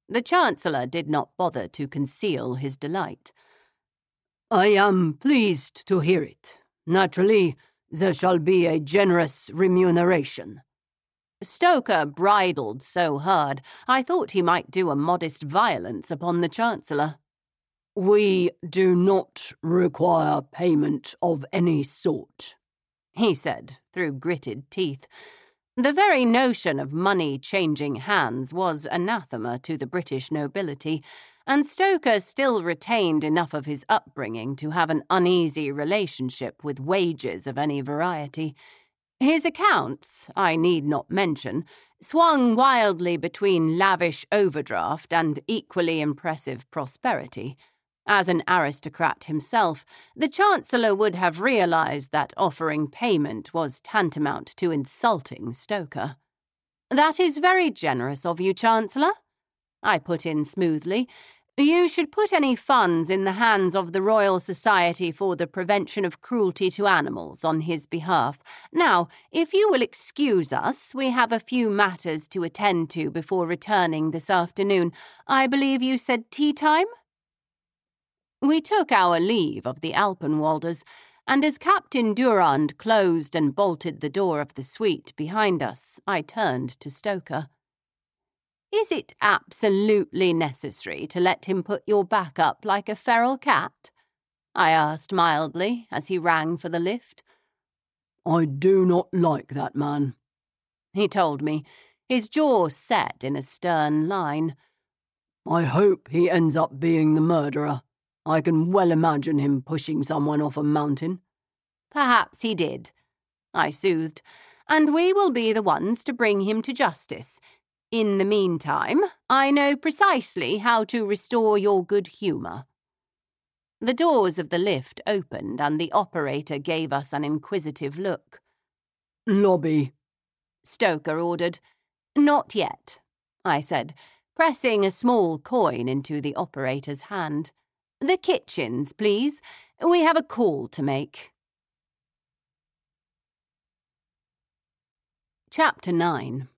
The Chancellor did not bother to conceal his delight. "I am pleased to hear it. Naturally, there shall be a generous remuneration." Stoker bridled so hard I thought he might do a modest violence upon the Chancellor. "We do not require payment of any sort," he said through gritted teeth. The very notion of money changing hands was anathema to the British nobility, and Stoker still retained enough of his upbringing to have an uneasy relationship with wages of any variety. His accounts, I need not mention, swung wildly between lavish overdraft and equally impressive prosperity. As an aristocrat himself, the Chancellor would have realized that offering payment was tantamount to insulting Stoker. "That is very generous of you, Chancellor," I put in smoothly. "You should put any funds in the hands of the Royal Society for the Prevention of Cruelty to Animals on his behalf. Now, if you will excuse us, we have a few matters to attend to before returning this afternoon. I believe you said tea time?" We took our leave of the Alpenwalders, and as Captain Durand closed and bolted the door of the suite behind us, I turned to Stoker. "Is it absolutely necessary to let him put your back up like a feral cat?" I asked mildly as he rang for the lift. "I do not like that man," he told me, his jaw set in a stern line. "I hope he ends up being the murderer. I can well imagine him pushing someone off a mountain." "Perhaps he did," I soothed, "and we will be the ones to bring him to justice. In the meantime, I know precisely how to restore your good humour." The doors of the lift opened and the operator gave us an inquisitive look. "Lobby," Stoker ordered. "Not yet," I said, pressing a small coin into the operator's hand. "The kitchens, please. We have a call to make." Chapter 9.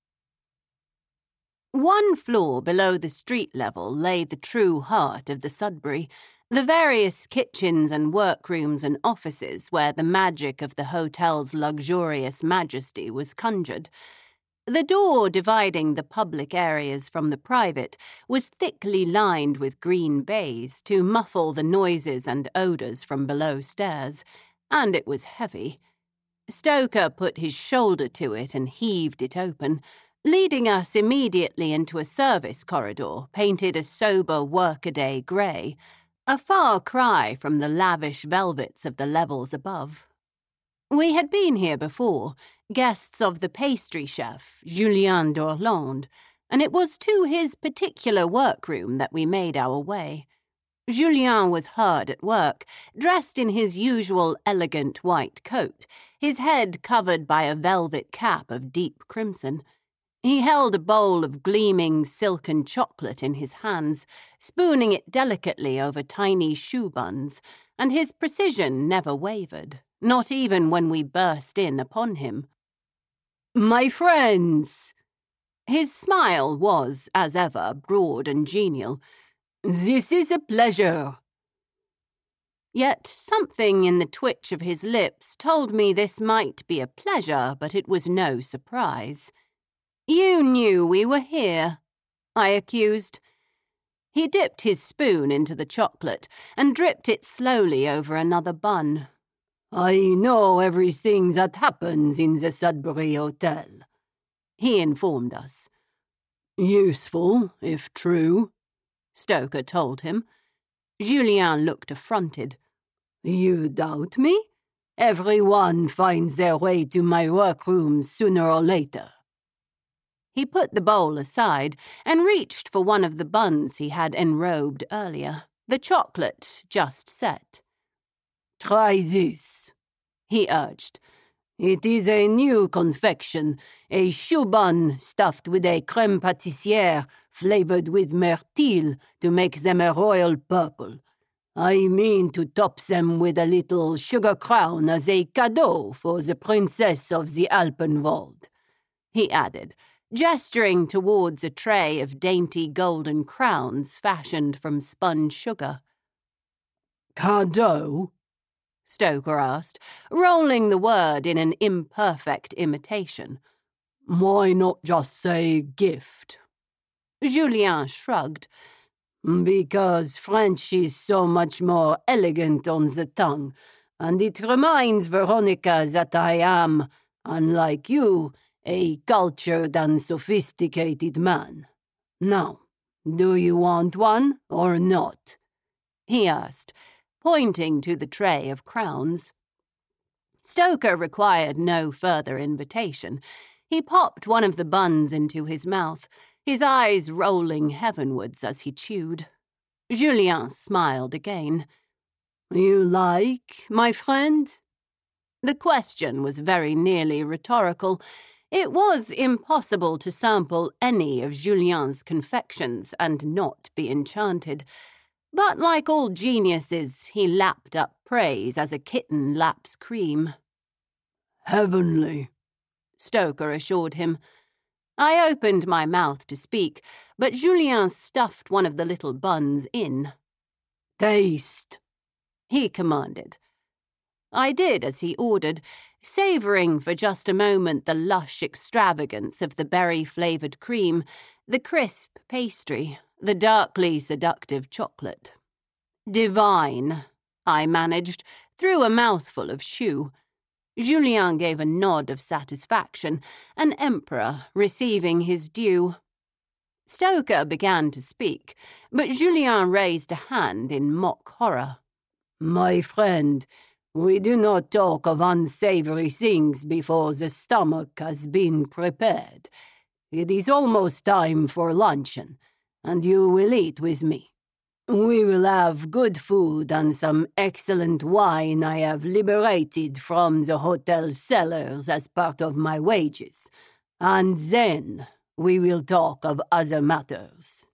One floor below the street level lay the true heart of the Sudbury, the various kitchens and workrooms and offices where the magic of the hotel's luxurious majesty was conjured. The door dividing the public areas from the private was thickly lined with green baize to muffle the noises and odours from below stairs, and it was heavy. Stoker put his shoulder to it and heaved it open, leading us immediately into a service corridor painted a sober workaday grey, a far cry from the lavish velvets of the levels above. We had been here before, guests of the pastry chef, Julien d'Orlande, and it was to his particular workroom that we made our way. Julien was hard at work, dressed in his usual elegant white coat, his head covered by a velvet cap of deep crimson. He held a bowl of gleaming silken chocolate in his hands, spooning it delicately over tiny shoe buns, and his precision never wavered, not even when we burst in upon him. "My friends!" His smile was, as ever, broad and genial. "This is a pleasure." Yet something in the twitch of his lips told me this might be a pleasure, but it was no surprise. "You knew we were here," I accused. He dipped his spoon into the chocolate and dripped it slowly over another bun. "I know everything that happens in the Sudbury Hotel," he informed us. "Useful, if true," Stoker told him. Julien looked affronted. "You doubt me? Everyone finds their way to my workroom sooner or later." He put the bowl aside and reached for one of the buns he had enrobed earlier, the chocolate just set. "Try this," he urged. "It is a new confection, a choux bun stuffed with a crème pâtissière flavored with myrtille to make them a royal purple. I mean to top them with a little sugar crown as a cadeau for the Princess of the Alpenwald," he added, gesturing towards a tray of dainty golden crowns fashioned from spun sugar. Cadeau? Stoker asked, rolling the word in an imperfect imitation. Why not just say gift? Julien shrugged. Because French is so much more elegant on the tongue, and it reminds Veronica that I am, unlike you, a cultured and sophisticated man. Now, do you want one or not? He asked, pointing to the tray of crowns. Stoker required no further invitation. He popped one of the buns into his mouth, his eyes rolling heavenwards as he chewed. Julien smiled again. You like, my friend? The question was very nearly rhetorical. It was impossible to sample any of Julien's confections and not be enchanted. But like all geniuses, he lapped up praise as a kitten laps cream. Heavenly, Stoker assured him. I opened my mouth to speak, but Julien stuffed one of the little buns in. Taste, he commanded. I did as he ordered, savouring for just a moment the lush extravagance of the berry-flavoured cream, the crisp pastry, the darkly seductive chocolate. Divine, I managed, through a mouthful of choux. Julien gave a nod of satisfaction, an emperor receiving his due. Stoker began to speak, but Julien raised a hand in mock horror. My friend, we do not talk of unsavory things before the stomach has been prepared. It is almost time for luncheon, and you will eat with me. We will have good food and some excellent wine I have liberated from the hotel cellars as part of my wages, and then we will talk of other matters.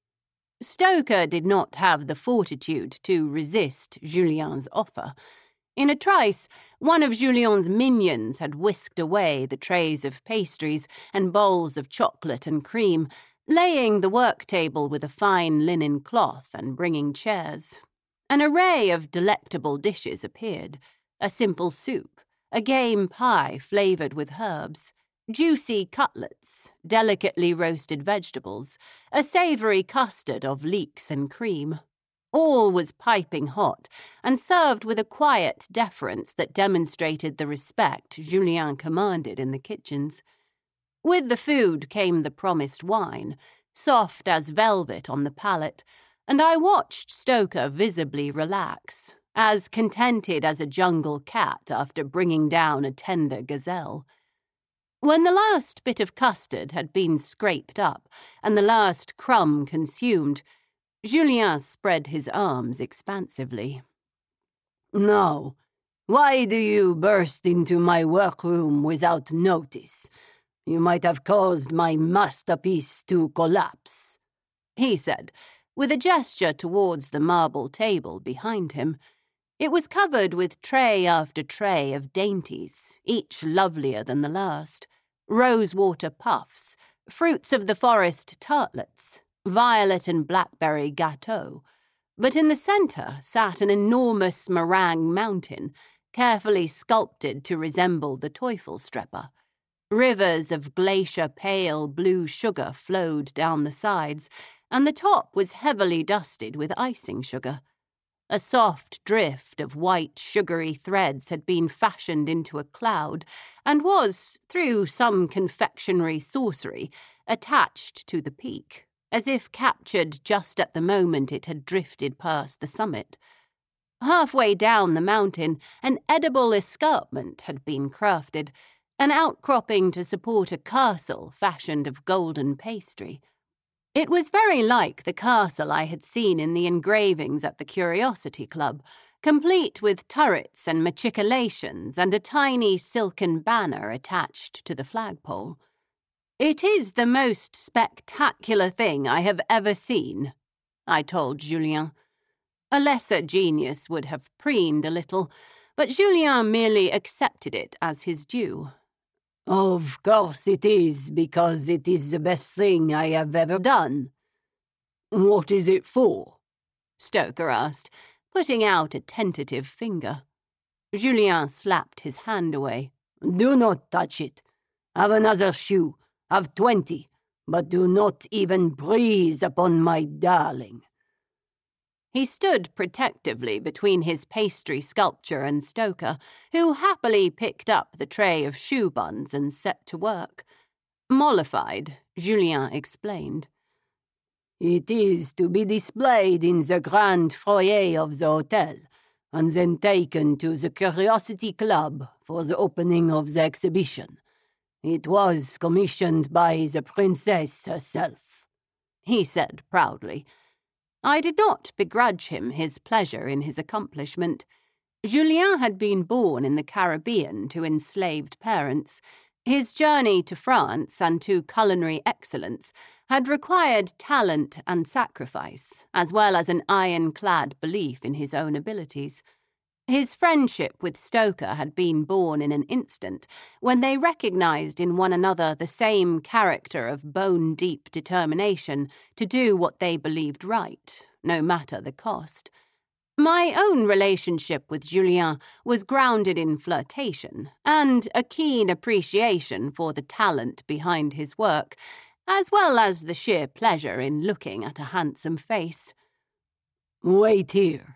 Stoker did not have the fortitude to resist Julien's offer. In a trice, one of Julien's minions had whisked away the trays of pastries and bowls of chocolate and cream, laying the work table with a fine linen cloth and bringing chairs. An array of delectable dishes appeared, a simple soup, a game pie flavoured with herbs, juicy cutlets, delicately roasted vegetables, a savoury custard of leeks and cream. All was piping hot, and served with a quiet deference that demonstrated the respect Julien commanded in the kitchens. With the food came the promised wine, soft as velvet on the palate, and I watched Stoker visibly relax, as contented as a jungle cat after bringing down a tender gazelle. When the last bit of custard had been scraped up, and the last crumb consumed, Julien spread his arms expansively. Now, why do you burst into my workroom without notice? You might have caused my masterpiece to collapse, he said, with a gesture towards the marble table behind him. It was covered with tray after tray of dainties, each lovelier than the last. Rosewater puffs, fruits of the forest tartlets, violet and blackberry gâteaux. But in the centre sat an enormous meringue mountain, carefully sculpted to resemble the Teufelstrepper. Rivers of glacier-pale blue sugar flowed down the sides, and the top was heavily dusted with icing sugar. A soft drift of white sugary threads had been fashioned into a cloud, and was, through some confectionery sorcery, attached to the peak, as if captured just at the moment it had drifted past the summit. Halfway down the mountain, an edible escarpment had been crafted, an outcropping to support a castle fashioned of golden pastry. It was very like the castle I had seen in the engravings at the Curiosity Club, complete with turrets and machicolations and a tiny silken banner attached to the flagpole. It is the most spectacular thing I have ever seen, I told Julien. A lesser genius would have preened a little, but Julien merely accepted it as his due. Of course it is, because it is the best thing I have ever done. What is it for? Stoker asked, putting out a tentative finger. Julien slapped his hand away. Do not touch it. Have another shoe. Have 20, but do not even breathe upon my darling. He stood protectively between his pastry sculpture and Stoker, who happily picked up the tray of shoe buns and set to work. Mollified, Julien explained. It is to be displayed in the grand foyer of the hotel, and then taken to the Curiosity Club for the opening of the exhibition. It was commissioned by the princess herself, he said proudly. I did not begrudge him his pleasure in his accomplishment. Julien had been born in the Caribbean to enslaved parents. His journey to France and to culinary excellence had required talent and sacrifice, as well as an ironclad belief in his own abilities. His friendship with Stoker had been born in an instant, when they recognized in one another the same character of bone-deep determination to do what they believed right, no matter the cost. My own relationship with Julien was grounded in flirtation and a keen appreciation for the talent behind his work, as well as the sheer pleasure in looking at a handsome face. Wait here.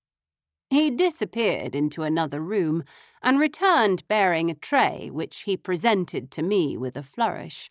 He disappeared into another room and returned bearing a tray which he presented to me with a flourish.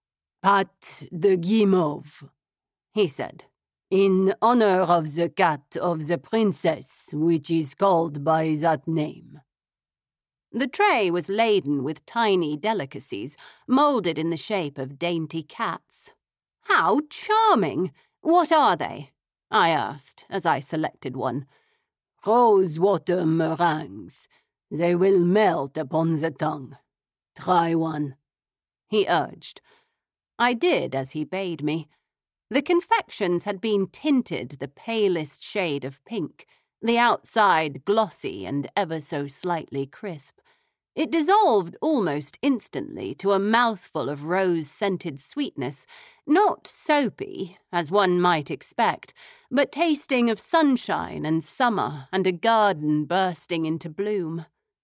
Pâte de guimauve, he said, in honor of the cat of the princess, which is called by that name. The tray was laden with tiny delicacies, moulded in the shape of dainty cats. How charming! What are they? I asked as I selected one. Rose-water meringues. They will melt upon the tongue. Try one, he urged. I did as he bade me. The confections had been tinted the palest shade of pink, the outside glossy and ever so slightly crisp. It dissolved almost instantly to a mouthful of rose-scented sweetness, not soapy, as one might expect, but tasting of sunshine and summer and a garden bursting into bloom.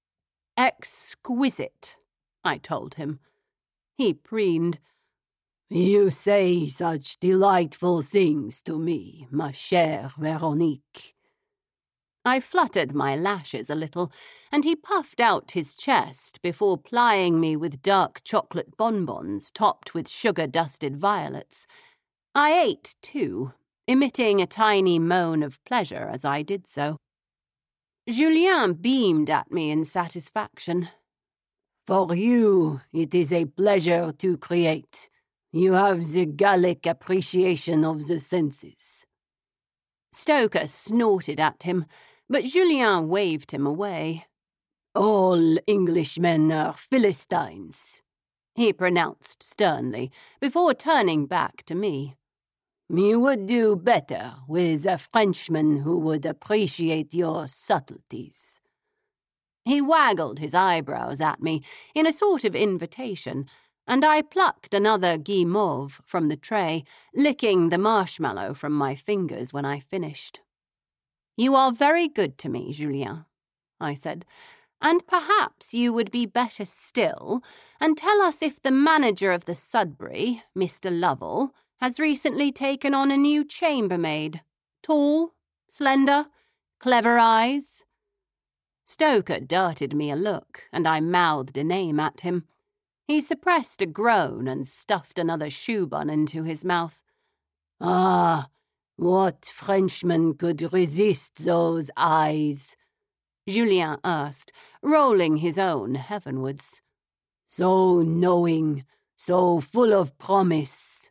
Exquisite, I told him. He preened. You say such delightful things to me, ma chère Véronique. I fluttered my lashes a little, and he puffed out his chest before plying me with dark chocolate bonbons topped with sugar-dusted violets. I ate, too, emitting a tiny moan of pleasure as I did so. Julien beamed at me in satisfaction. For you, it is a pleasure to create. You have the Gallic appreciation of the senses. Stoker snorted at him, but Julien waved him away. All Englishmen are Philistines, he pronounced sternly, before turning back to me. You would do better with a Frenchman who would appreciate your subtleties. He waggled his eyebrows at me in a sort of invitation, and I plucked another guimauve from the tray, licking the marshmallow from my fingers when I finished. You are very good to me, Julien, I said, and perhaps you would be better still and tell us if the manager of the Sudbury, Mr. Lovell, has recently taken on a new chambermaid. Tall, slender, clever eyes. Stoker darted me a look, and I mouthed a name at him. He suppressed a groan and stuffed another shoe bun into his mouth. Ah, what Frenchman could resist those eyes? Julien asked, rolling his own heavenwards. So knowing, so full of promise.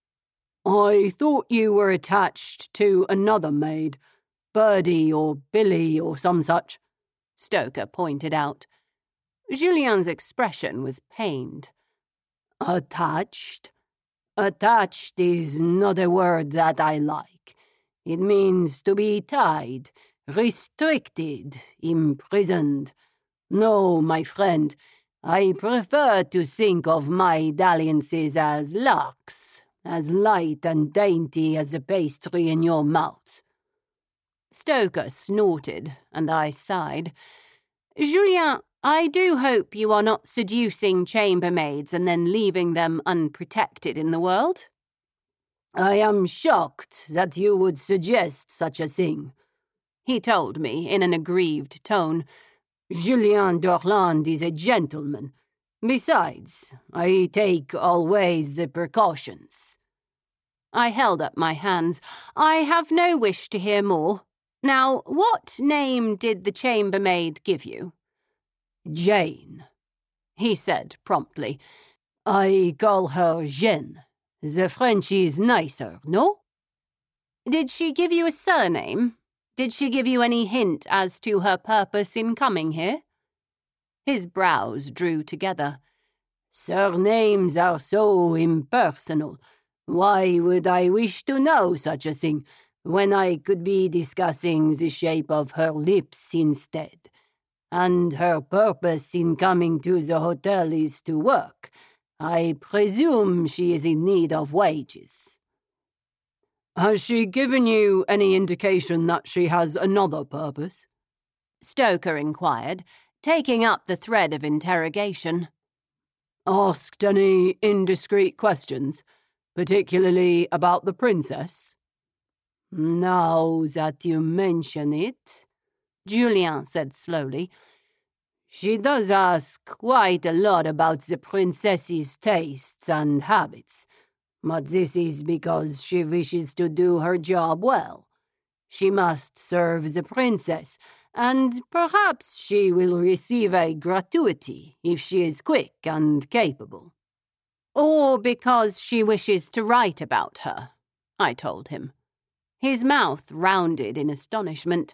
I thought you were attached to another maid, Birdie or Billy or some such, Stoker pointed out. Julien's expression was pained. Attached? Attached is not a word that I like. It means to be tied, restricted, imprisoned. No, my friend, I prefer to think of my dalliances as larks, as light and dainty as a pastry in your mouth." Stoker snorted, and I sighed. "Julien, I do hope you are not seducing chambermaids and then leaving them unprotected in the world." "I am shocked that you would suggest such a thing," he told me in an aggrieved tone. "Julien Dorland is a gentleman. Besides, I take always the precautions." I held up my hands. "I have no wish to hear more. Now, what name did the chambermaid give you?" "Jane," he said promptly. "I call her Jeanne. The French is nicer, no?" "Did she give you a surname? Did she give you any hint as to her purpose in coming here?" His brows drew together. "Surnames are so impersonal. Why would I wish to know such a thing when I could be discussing the shape of her lips instead? And her purpose in coming to the hotel is to work. I presume she is in need of wages." "Has she given you any indication that she has another purpose?" Stoker inquired, taking up the thread of interrogation. "Asked any indiscreet questions, particularly about the princess?" "Now that you mention it," Julien said slowly, "she does ask quite a lot about the princess's tastes and habits. But this is because she wishes to do her job well. She must serve the princess, and perhaps she will receive a gratuity if she is quick and capable." "Or because she wishes to write about her," I told him. His mouth rounded in astonishment.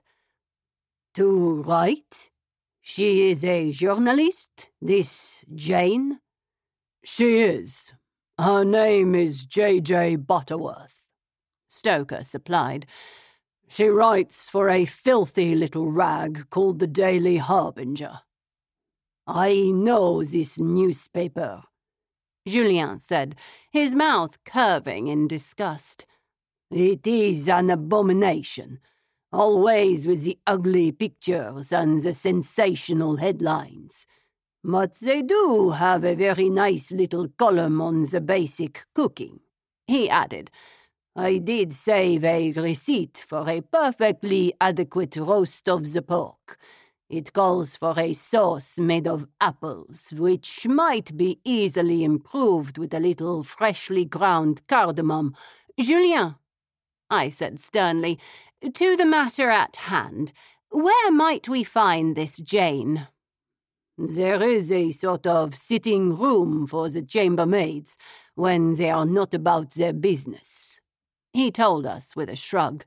"To write? She is a journalist, this Jane?" "She is. Her name is J.J. Butterworth," Stoker supplied. "She writes for a filthy little rag called the Daily Harbinger." "I know this newspaper," Julien said, his mouth curving in disgust. "It is an abomination, always with the ugly pictures and the sensational headlines. But they do have a very nice little column on the basic cooking," he added. "I did save a receipt for a perfectly adequate roast of the pork. It calls for a sauce made of apples, which might be easily improved with a little freshly ground cardamom." "Julien," I said sternly, "to the matter at hand. Where might we find this Jane?" "There is a sort of sitting room for the chambermaids when they are not about their business," he told us with a shrug.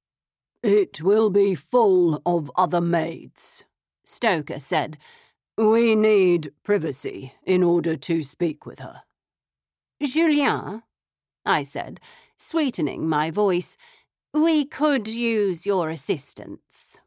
"It will be full of other maids," Stoker said. "We need privacy in order to speak with her." "Julien," I said, sweetening my voice, "we could use your assistance."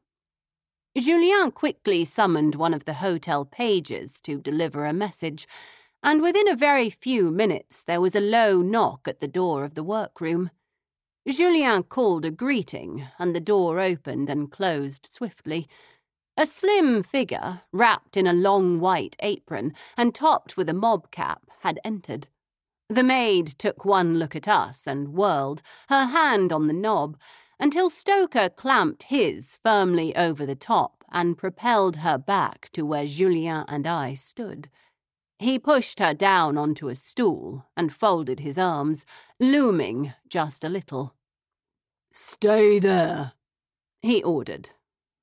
Julien quickly summoned one of the hotel pages to deliver a message, and within a very few minutes there was a low knock at the door of the workroom. Julien called a greeting, and the door opened and closed swiftly. A slim figure, wrapped in a long white apron and topped with a mob cap, had entered. The maid took one look at us and whirled, her hand on the knob, until Stoker clamped his firmly over the top and propelled her back to where Julien and I stood. He pushed her down onto a stool and folded his arms, looming just a little. "Stay there," he ordered.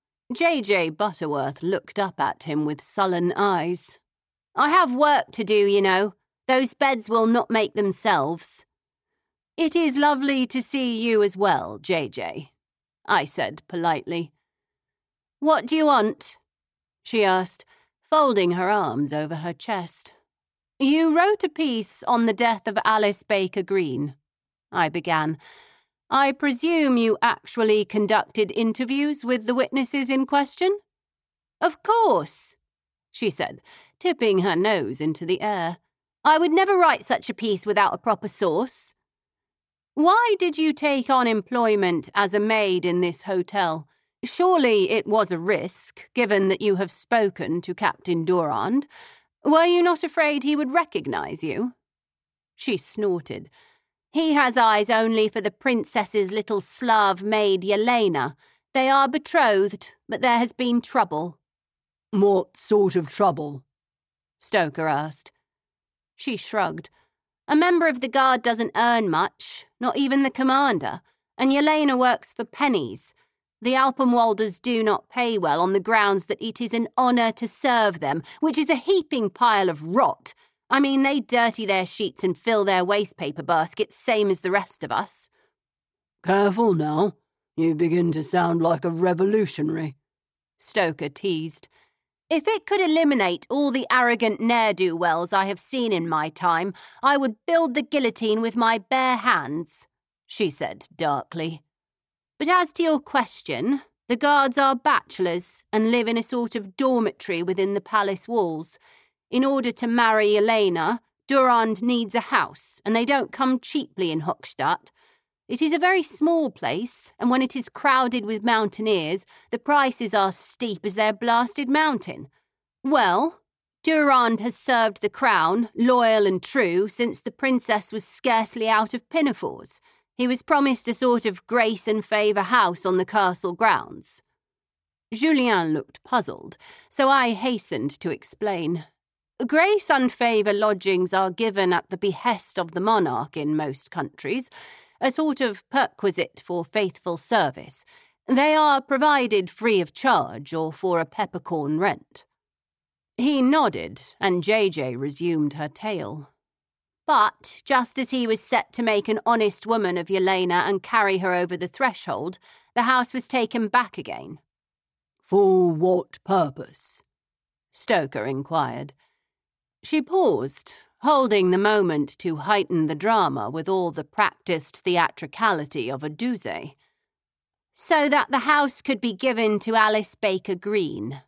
J.J. Butterworth looked up at him with sullen eyes. "I have work to do, you know. Those beds will not make themselves." "It is lovely to see you as well, J.J., I said politely. "What do you want?" she asked, folding her arms over her chest. "You wrote a piece on the death of Alice Baker Green," I began. "I presume you actually conducted interviews with the witnesses in question?" "Of course," she said, tipping her nose into the air. "I would never write such a piece without a proper source." "Why did you take on employment as a maid in this hotel? Surely it was a risk, given that you have spoken to Captain Durand. Were you not afraid he would recognize you?" She snorted. "He has eyes only for the princess's little Slav maid Yelena. They are betrothed, but there has been trouble." "What sort of trouble?" Stoker asked. She shrugged. "A member of the guard doesn't earn much, not even the commander, and Yelena works for pennies. The Alpenwalders do not pay well on the grounds that it is an honour to serve them, which is a heaping pile of rot. I mean, they dirty their sheets and fill their wastepaper baskets same as the rest of us." "Careful now. You begin to sound like a revolutionary," Stoker teased. "If it could eliminate all the arrogant ne'er-do-wells I have seen in my time, I would build the guillotine with my bare hands," she said darkly. "But as to your question, the guards are bachelors and live in a sort of dormitory within the palace walls. In order to marry Yelena, Durand needs a house, and they don't come cheaply in Hochstadt. It is a very small place, and when it is crowded with mountaineers, the prices are steep as their blasted mountain. Well, Durand has served the crown, loyal and true, since the princess was scarcely out of pinafores. He was promised a sort of grace and favour house on the castle grounds." Julien looked puzzled, so I hastened to explain. "Grace and favour lodgings are given at the behest of the monarch in most countries, a sort of perquisite for faithful service. They are provided free of charge or for a peppercorn rent." He nodded, and JJ resumed her tale. "But, just as he was set to make an honest woman of Yelena and carry her over the threshold, the house was taken back again." "For what purpose?" Stoker inquired. She paused, holding the moment to heighten the drama with all the practised theatricality of a Duse. "So that the house could be given to Alice Baker Green."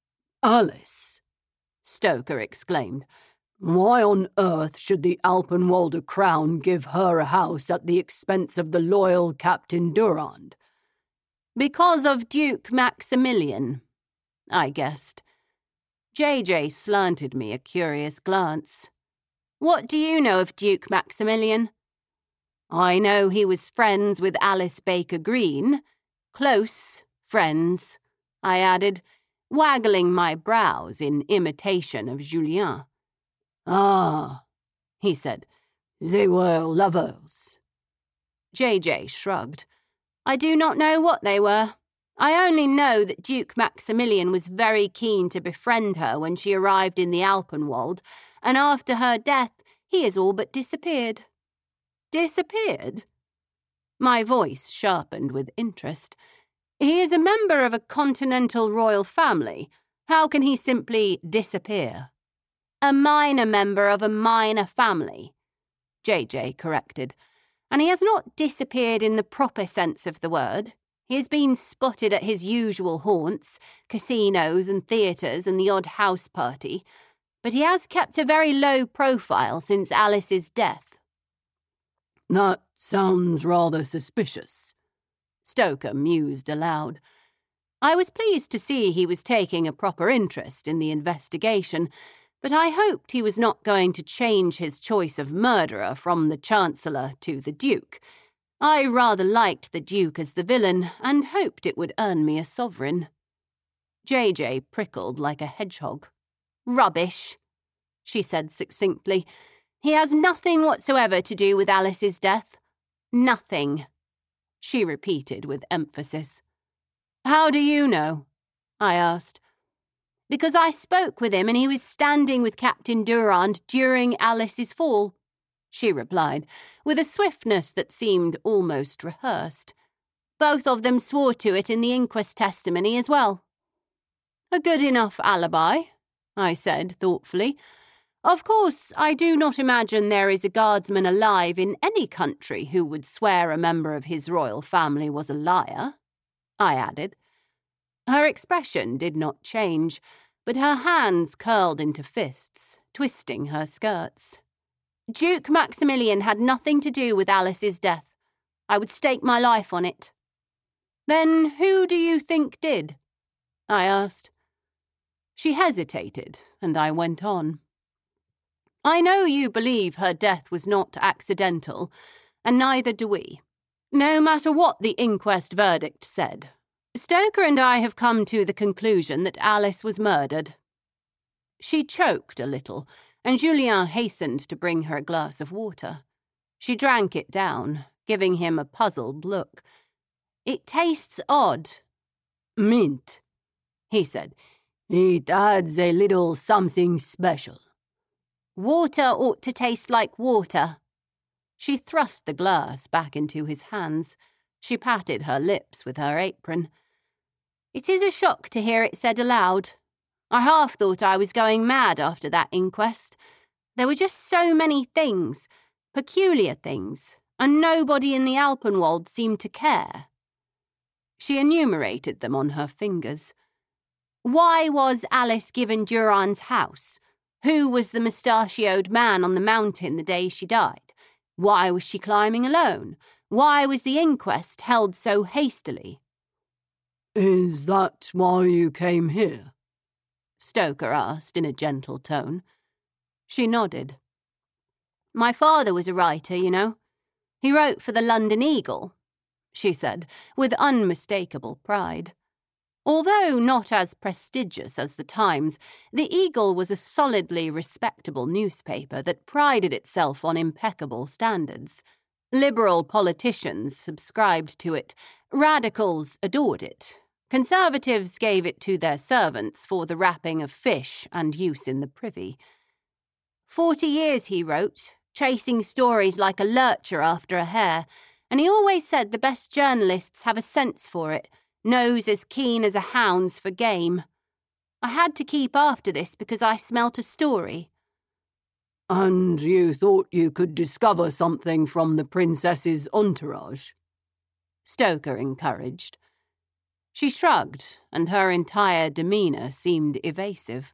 "Alice?" Stoker exclaimed. "Why on earth should the Alpenwalder crown give her a house at the expense of the loyal Captain Durand?" "Because of Duke Maximilian," I guessed. JJ slanted me a curious glance. "What do you know of Duke Maximilian?" "I know he was friends with Alice Baker Green. Close friends," I added, waggling my brows in imitation of Julien. "Ah," he said, "they were lovers." JJ shrugged. "I do not know what they were. I only know that Duke Maximilian was very keen to befriend her when she arrived in the Alpenwald, and after her death he has all but disappeared." "Disappeared?" My voice sharpened with interest. "He is a member of a continental royal family. How can he simply disappear?" "A minor member of a minor family," JJ corrected. "And he has not disappeared in the proper sense of the word. He has been spotted at his usual haunts, casinos and theatres and the odd house party, but he has kept a very low profile since Alice's death." "That sounds rather suspicious," Stoker mused aloud. I was pleased to see he was taking a proper interest in the investigation, but I hoped he was not going to change his choice of murderer from the Chancellor to the Duke. I rather liked the Duke as the villain, and hoped it would earn me a sovereign. JJ prickled like a hedgehog. "Rubbish," she said succinctly. "He has nothing whatsoever to do with Alice's death. Nothing," she repeated with emphasis. "How do you know?" I asked. "Because I spoke with him and he was standing with Captain Durand during Alice's fall," she replied, with a swiftness that seemed almost rehearsed. "Both of them swore to it in the inquest testimony as well." "A good enough alibi," I said thoughtfully. "Of course, I do not imagine there is a guardsman alive in any country who would swear a member of his royal family was a liar," I added. Her expression did not change, but her hands curled into fists, twisting her skirts. Duke Maximilian had nothing to do with Alice's death. I would stake my life on it. Then who do you think did? I asked. She hesitated, and I went on. I know you believe her death was not accidental, and neither do we. No matter what the inquest verdict said, Stoker and I have come to the conclusion that Alice was murdered. She choked a little, and Julien hastened to bring her a glass of water. She drank it down, giving him a puzzled look. It tastes odd. Mint, he said. It adds a little something special. Water ought to taste like water. She thrust the glass back into his hands. She patted her lips with her apron. It is a shock to hear it said aloud. I half thought I was going mad after that inquest. There were just so many things, peculiar things, and nobody in the Alpenwald seemed to care. She enumerated them on her fingers. Why was Alice given Durand's house? Who was the mustachioed man on the mountain the day she died? Why was she climbing alone? Why was the inquest held so hastily? Is that why you came here? Stoker asked in a gentle tone. She nodded. My father was a writer, you know. He wrote for the London Eagle, she said, with unmistakable pride. Although not as prestigious as the Times, the Eagle was a solidly respectable newspaper that prided itself on impeccable standards. Liberal politicians subscribed to it, radicals adored it, conservatives gave it to their servants for the wrapping of fish and use in the privy. 40 years, he wrote, chasing stories like a lurcher after a hare, and he always said the best journalists have a sense for it, nose as keen as a hound's for game. I had to keep after this because I smelt a story. And you thought you could discover something from the princess's entourage? Stoker encouraged. She shrugged, and her entire demeanour seemed evasive.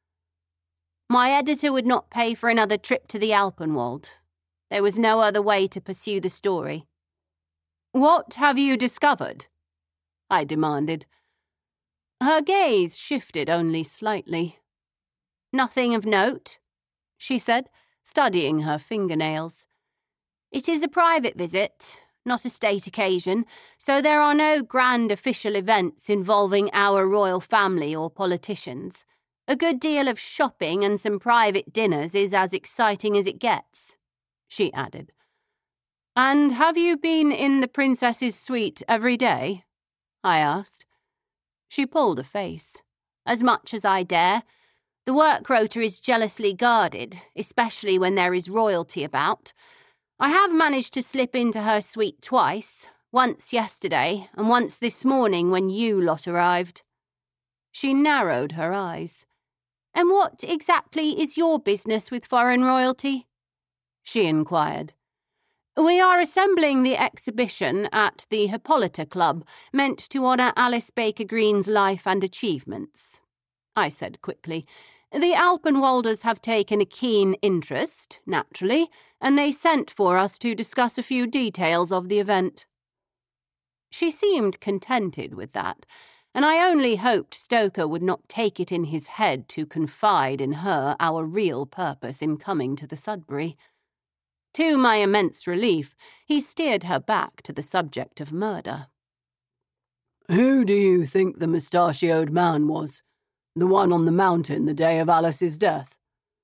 My editor would not pay for another trip to the Alpenwald. There was no other way to pursue the story. What have you discovered? I demanded. Her gaze shifted only slightly. Nothing of note, she said, studying her fingernails. It is a private visit, not a state occasion, so there are no grand official events involving our royal family or politicians. A good deal of shopping and some private dinners is as exciting as it gets, she added. And have you been in the princess's suite every day? I asked. She pulled a face. As much as I dare. The work rota is jealously guarded, especially when there is royalty about. I have managed to slip into her suite twice, once yesterday and once this morning when you lot arrived. She narrowed her eyes. And what exactly is your business with foreign royalty? She inquired. We are assembling the exhibition at the Hippolyta Club, meant to honour Alice Baker Green's life and achievements, I said quickly. The Alpenwalders have taken a keen interest, naturally, and they sent for us to discuss a few details of the event. She seemed contented with that, and I only hoped Stoker would not take it in his head to confide in her our real purpose in coming to the Sudbury. To my immense relief, he steered her back to the subject of murder. Who do you think the mustachioed man was? The one on the mountain the day of Alice's death?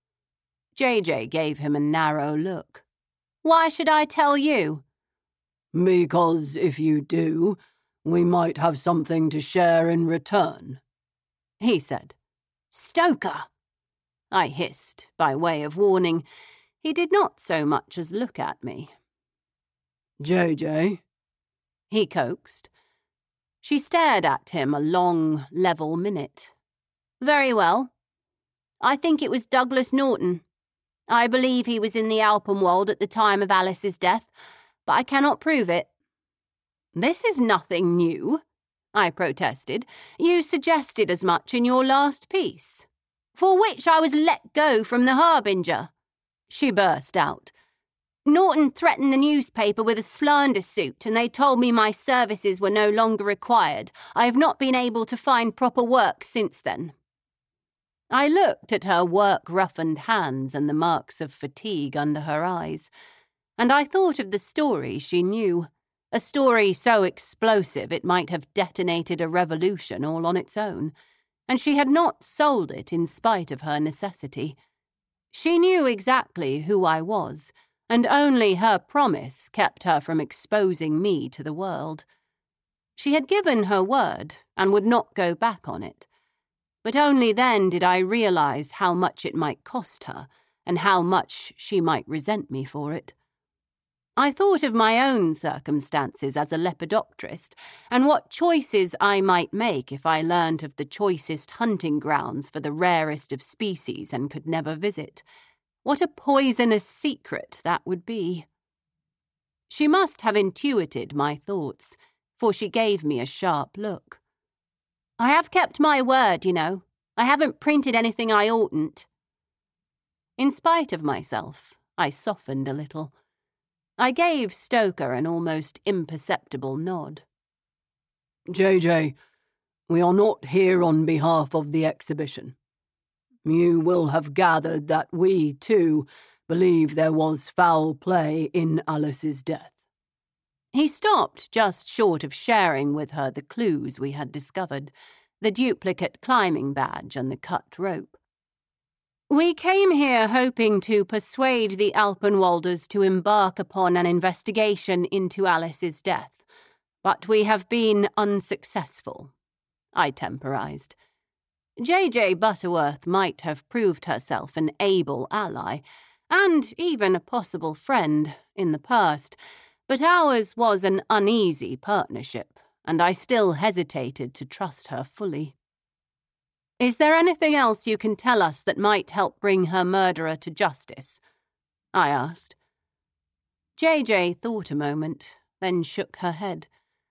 JJ gave him a narrow look. Why should I tell you? Because if you do, we might have something to share in return, he said. Stoker! I hissed, by way of warning. He did not so much as look at me. JJ, he coaxed. She stared at him a long, level minute. Very well. I think it was Douglas Norton. I believe he was in the Alpenwald at the time of Alice's death, but I cannot prove it. This is nothing new, I protested. "You suggested as much in your last piece." "For which I was let go from the Harbinger," she burst out. "Norton threatened the newspaper with a slander suit, and they told me my services were no longer required. I have not been able to find proper work since then." I looked at her work-roughened hands and the marks of fatigue under her eyes, and I thought of the story she knew, a story so explosive it might have detonated a revolution all on its own, and she had not sold it in spite of her necessity. She knew exactly who I was, and only her promise kept her from exposing me to the world. She had given her word and would not go back on it. But only then did I realize how much it might cost her, and how much she might resent me for it. I thought of my own circumstances as a lepidopterist, and what choices I might make if I learned of the choicest hunting grounds for the rarest of species and could never visit. What a poisonous secret that would be. She must have intuited my thoughts, for she gave me a sharp look. "I have kept my word, you know. I haven't printed anything I oughtn't." In spite of myself, I softened a little. I gave Stoker an almost imperceptible nod. JJ, we are not here on behalf of the exhibition. You will have gathered that we, too, believe there was foul play in Alice's death. He stopped just short of sharing with her the clues we had discovered, the duplicate climbing badge and the cut rope. "We came here hoping to persuade the Alpenwalders to embark upon an investigation into Alice's death, but we have been unsuccessful," I temporized. J.J. Butterworth might have proved herself an able ally, and even a possible friend, in the past, but ours was an uneasy partnership, and I still hesitated to trust her fully. "Is there anything else you can tell us that might help bring her murderer to justice?" I asked. J.J. thought a moment, then shook her head.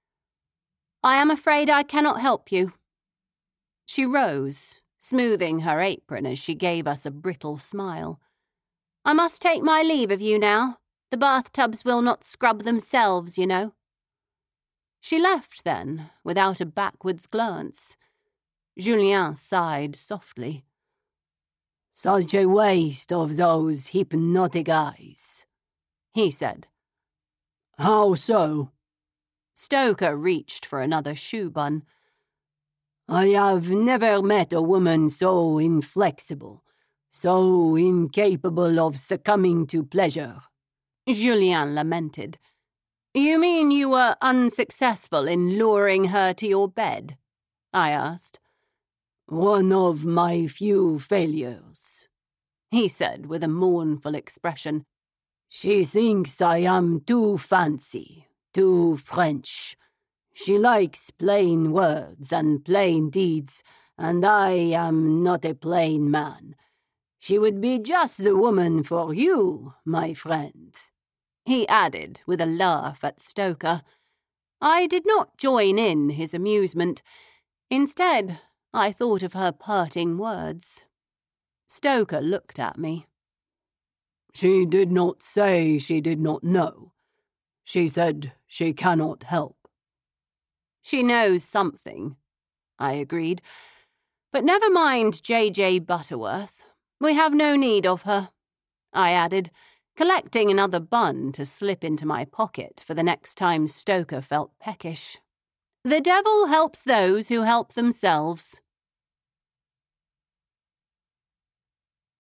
"I am afraid I cannot help you." She rose, smoothing her apron as she gave us a brittle smile. "I must take my leave of you now. The bathtubs will not scrub themselves, you know." She left then, without a backwards glance. Julien sighed softly. "Such a waste of those hypnotic eyes," he said. "How so?" Stoker reached for another shoe bun. "I have never met a woman so inflexible, so incapable of succumbing to pleasure," Julien lamented. "You mean you were unsuccessful in luring her to your bed?" I asked. "One of my few failures," he said with a mournful expression. "She thinks I am too fancy, too French. She likes plain words and plain deeds, and I am not a plain man. She would be just the woman for you, my friend," he added with a laugh at Stoker. I did not join in his amusement. Instead, I thought of her parting words. Stoker looked at me. "She did not say she did not know. She said she cannot help." "She knows something," I agreed. "But never mind J.J. Butterworth. We have no need of her," I added, collecting another bun to slip into my pocket for the next time Stoker felt peckish. "The devil helps those who help themselves."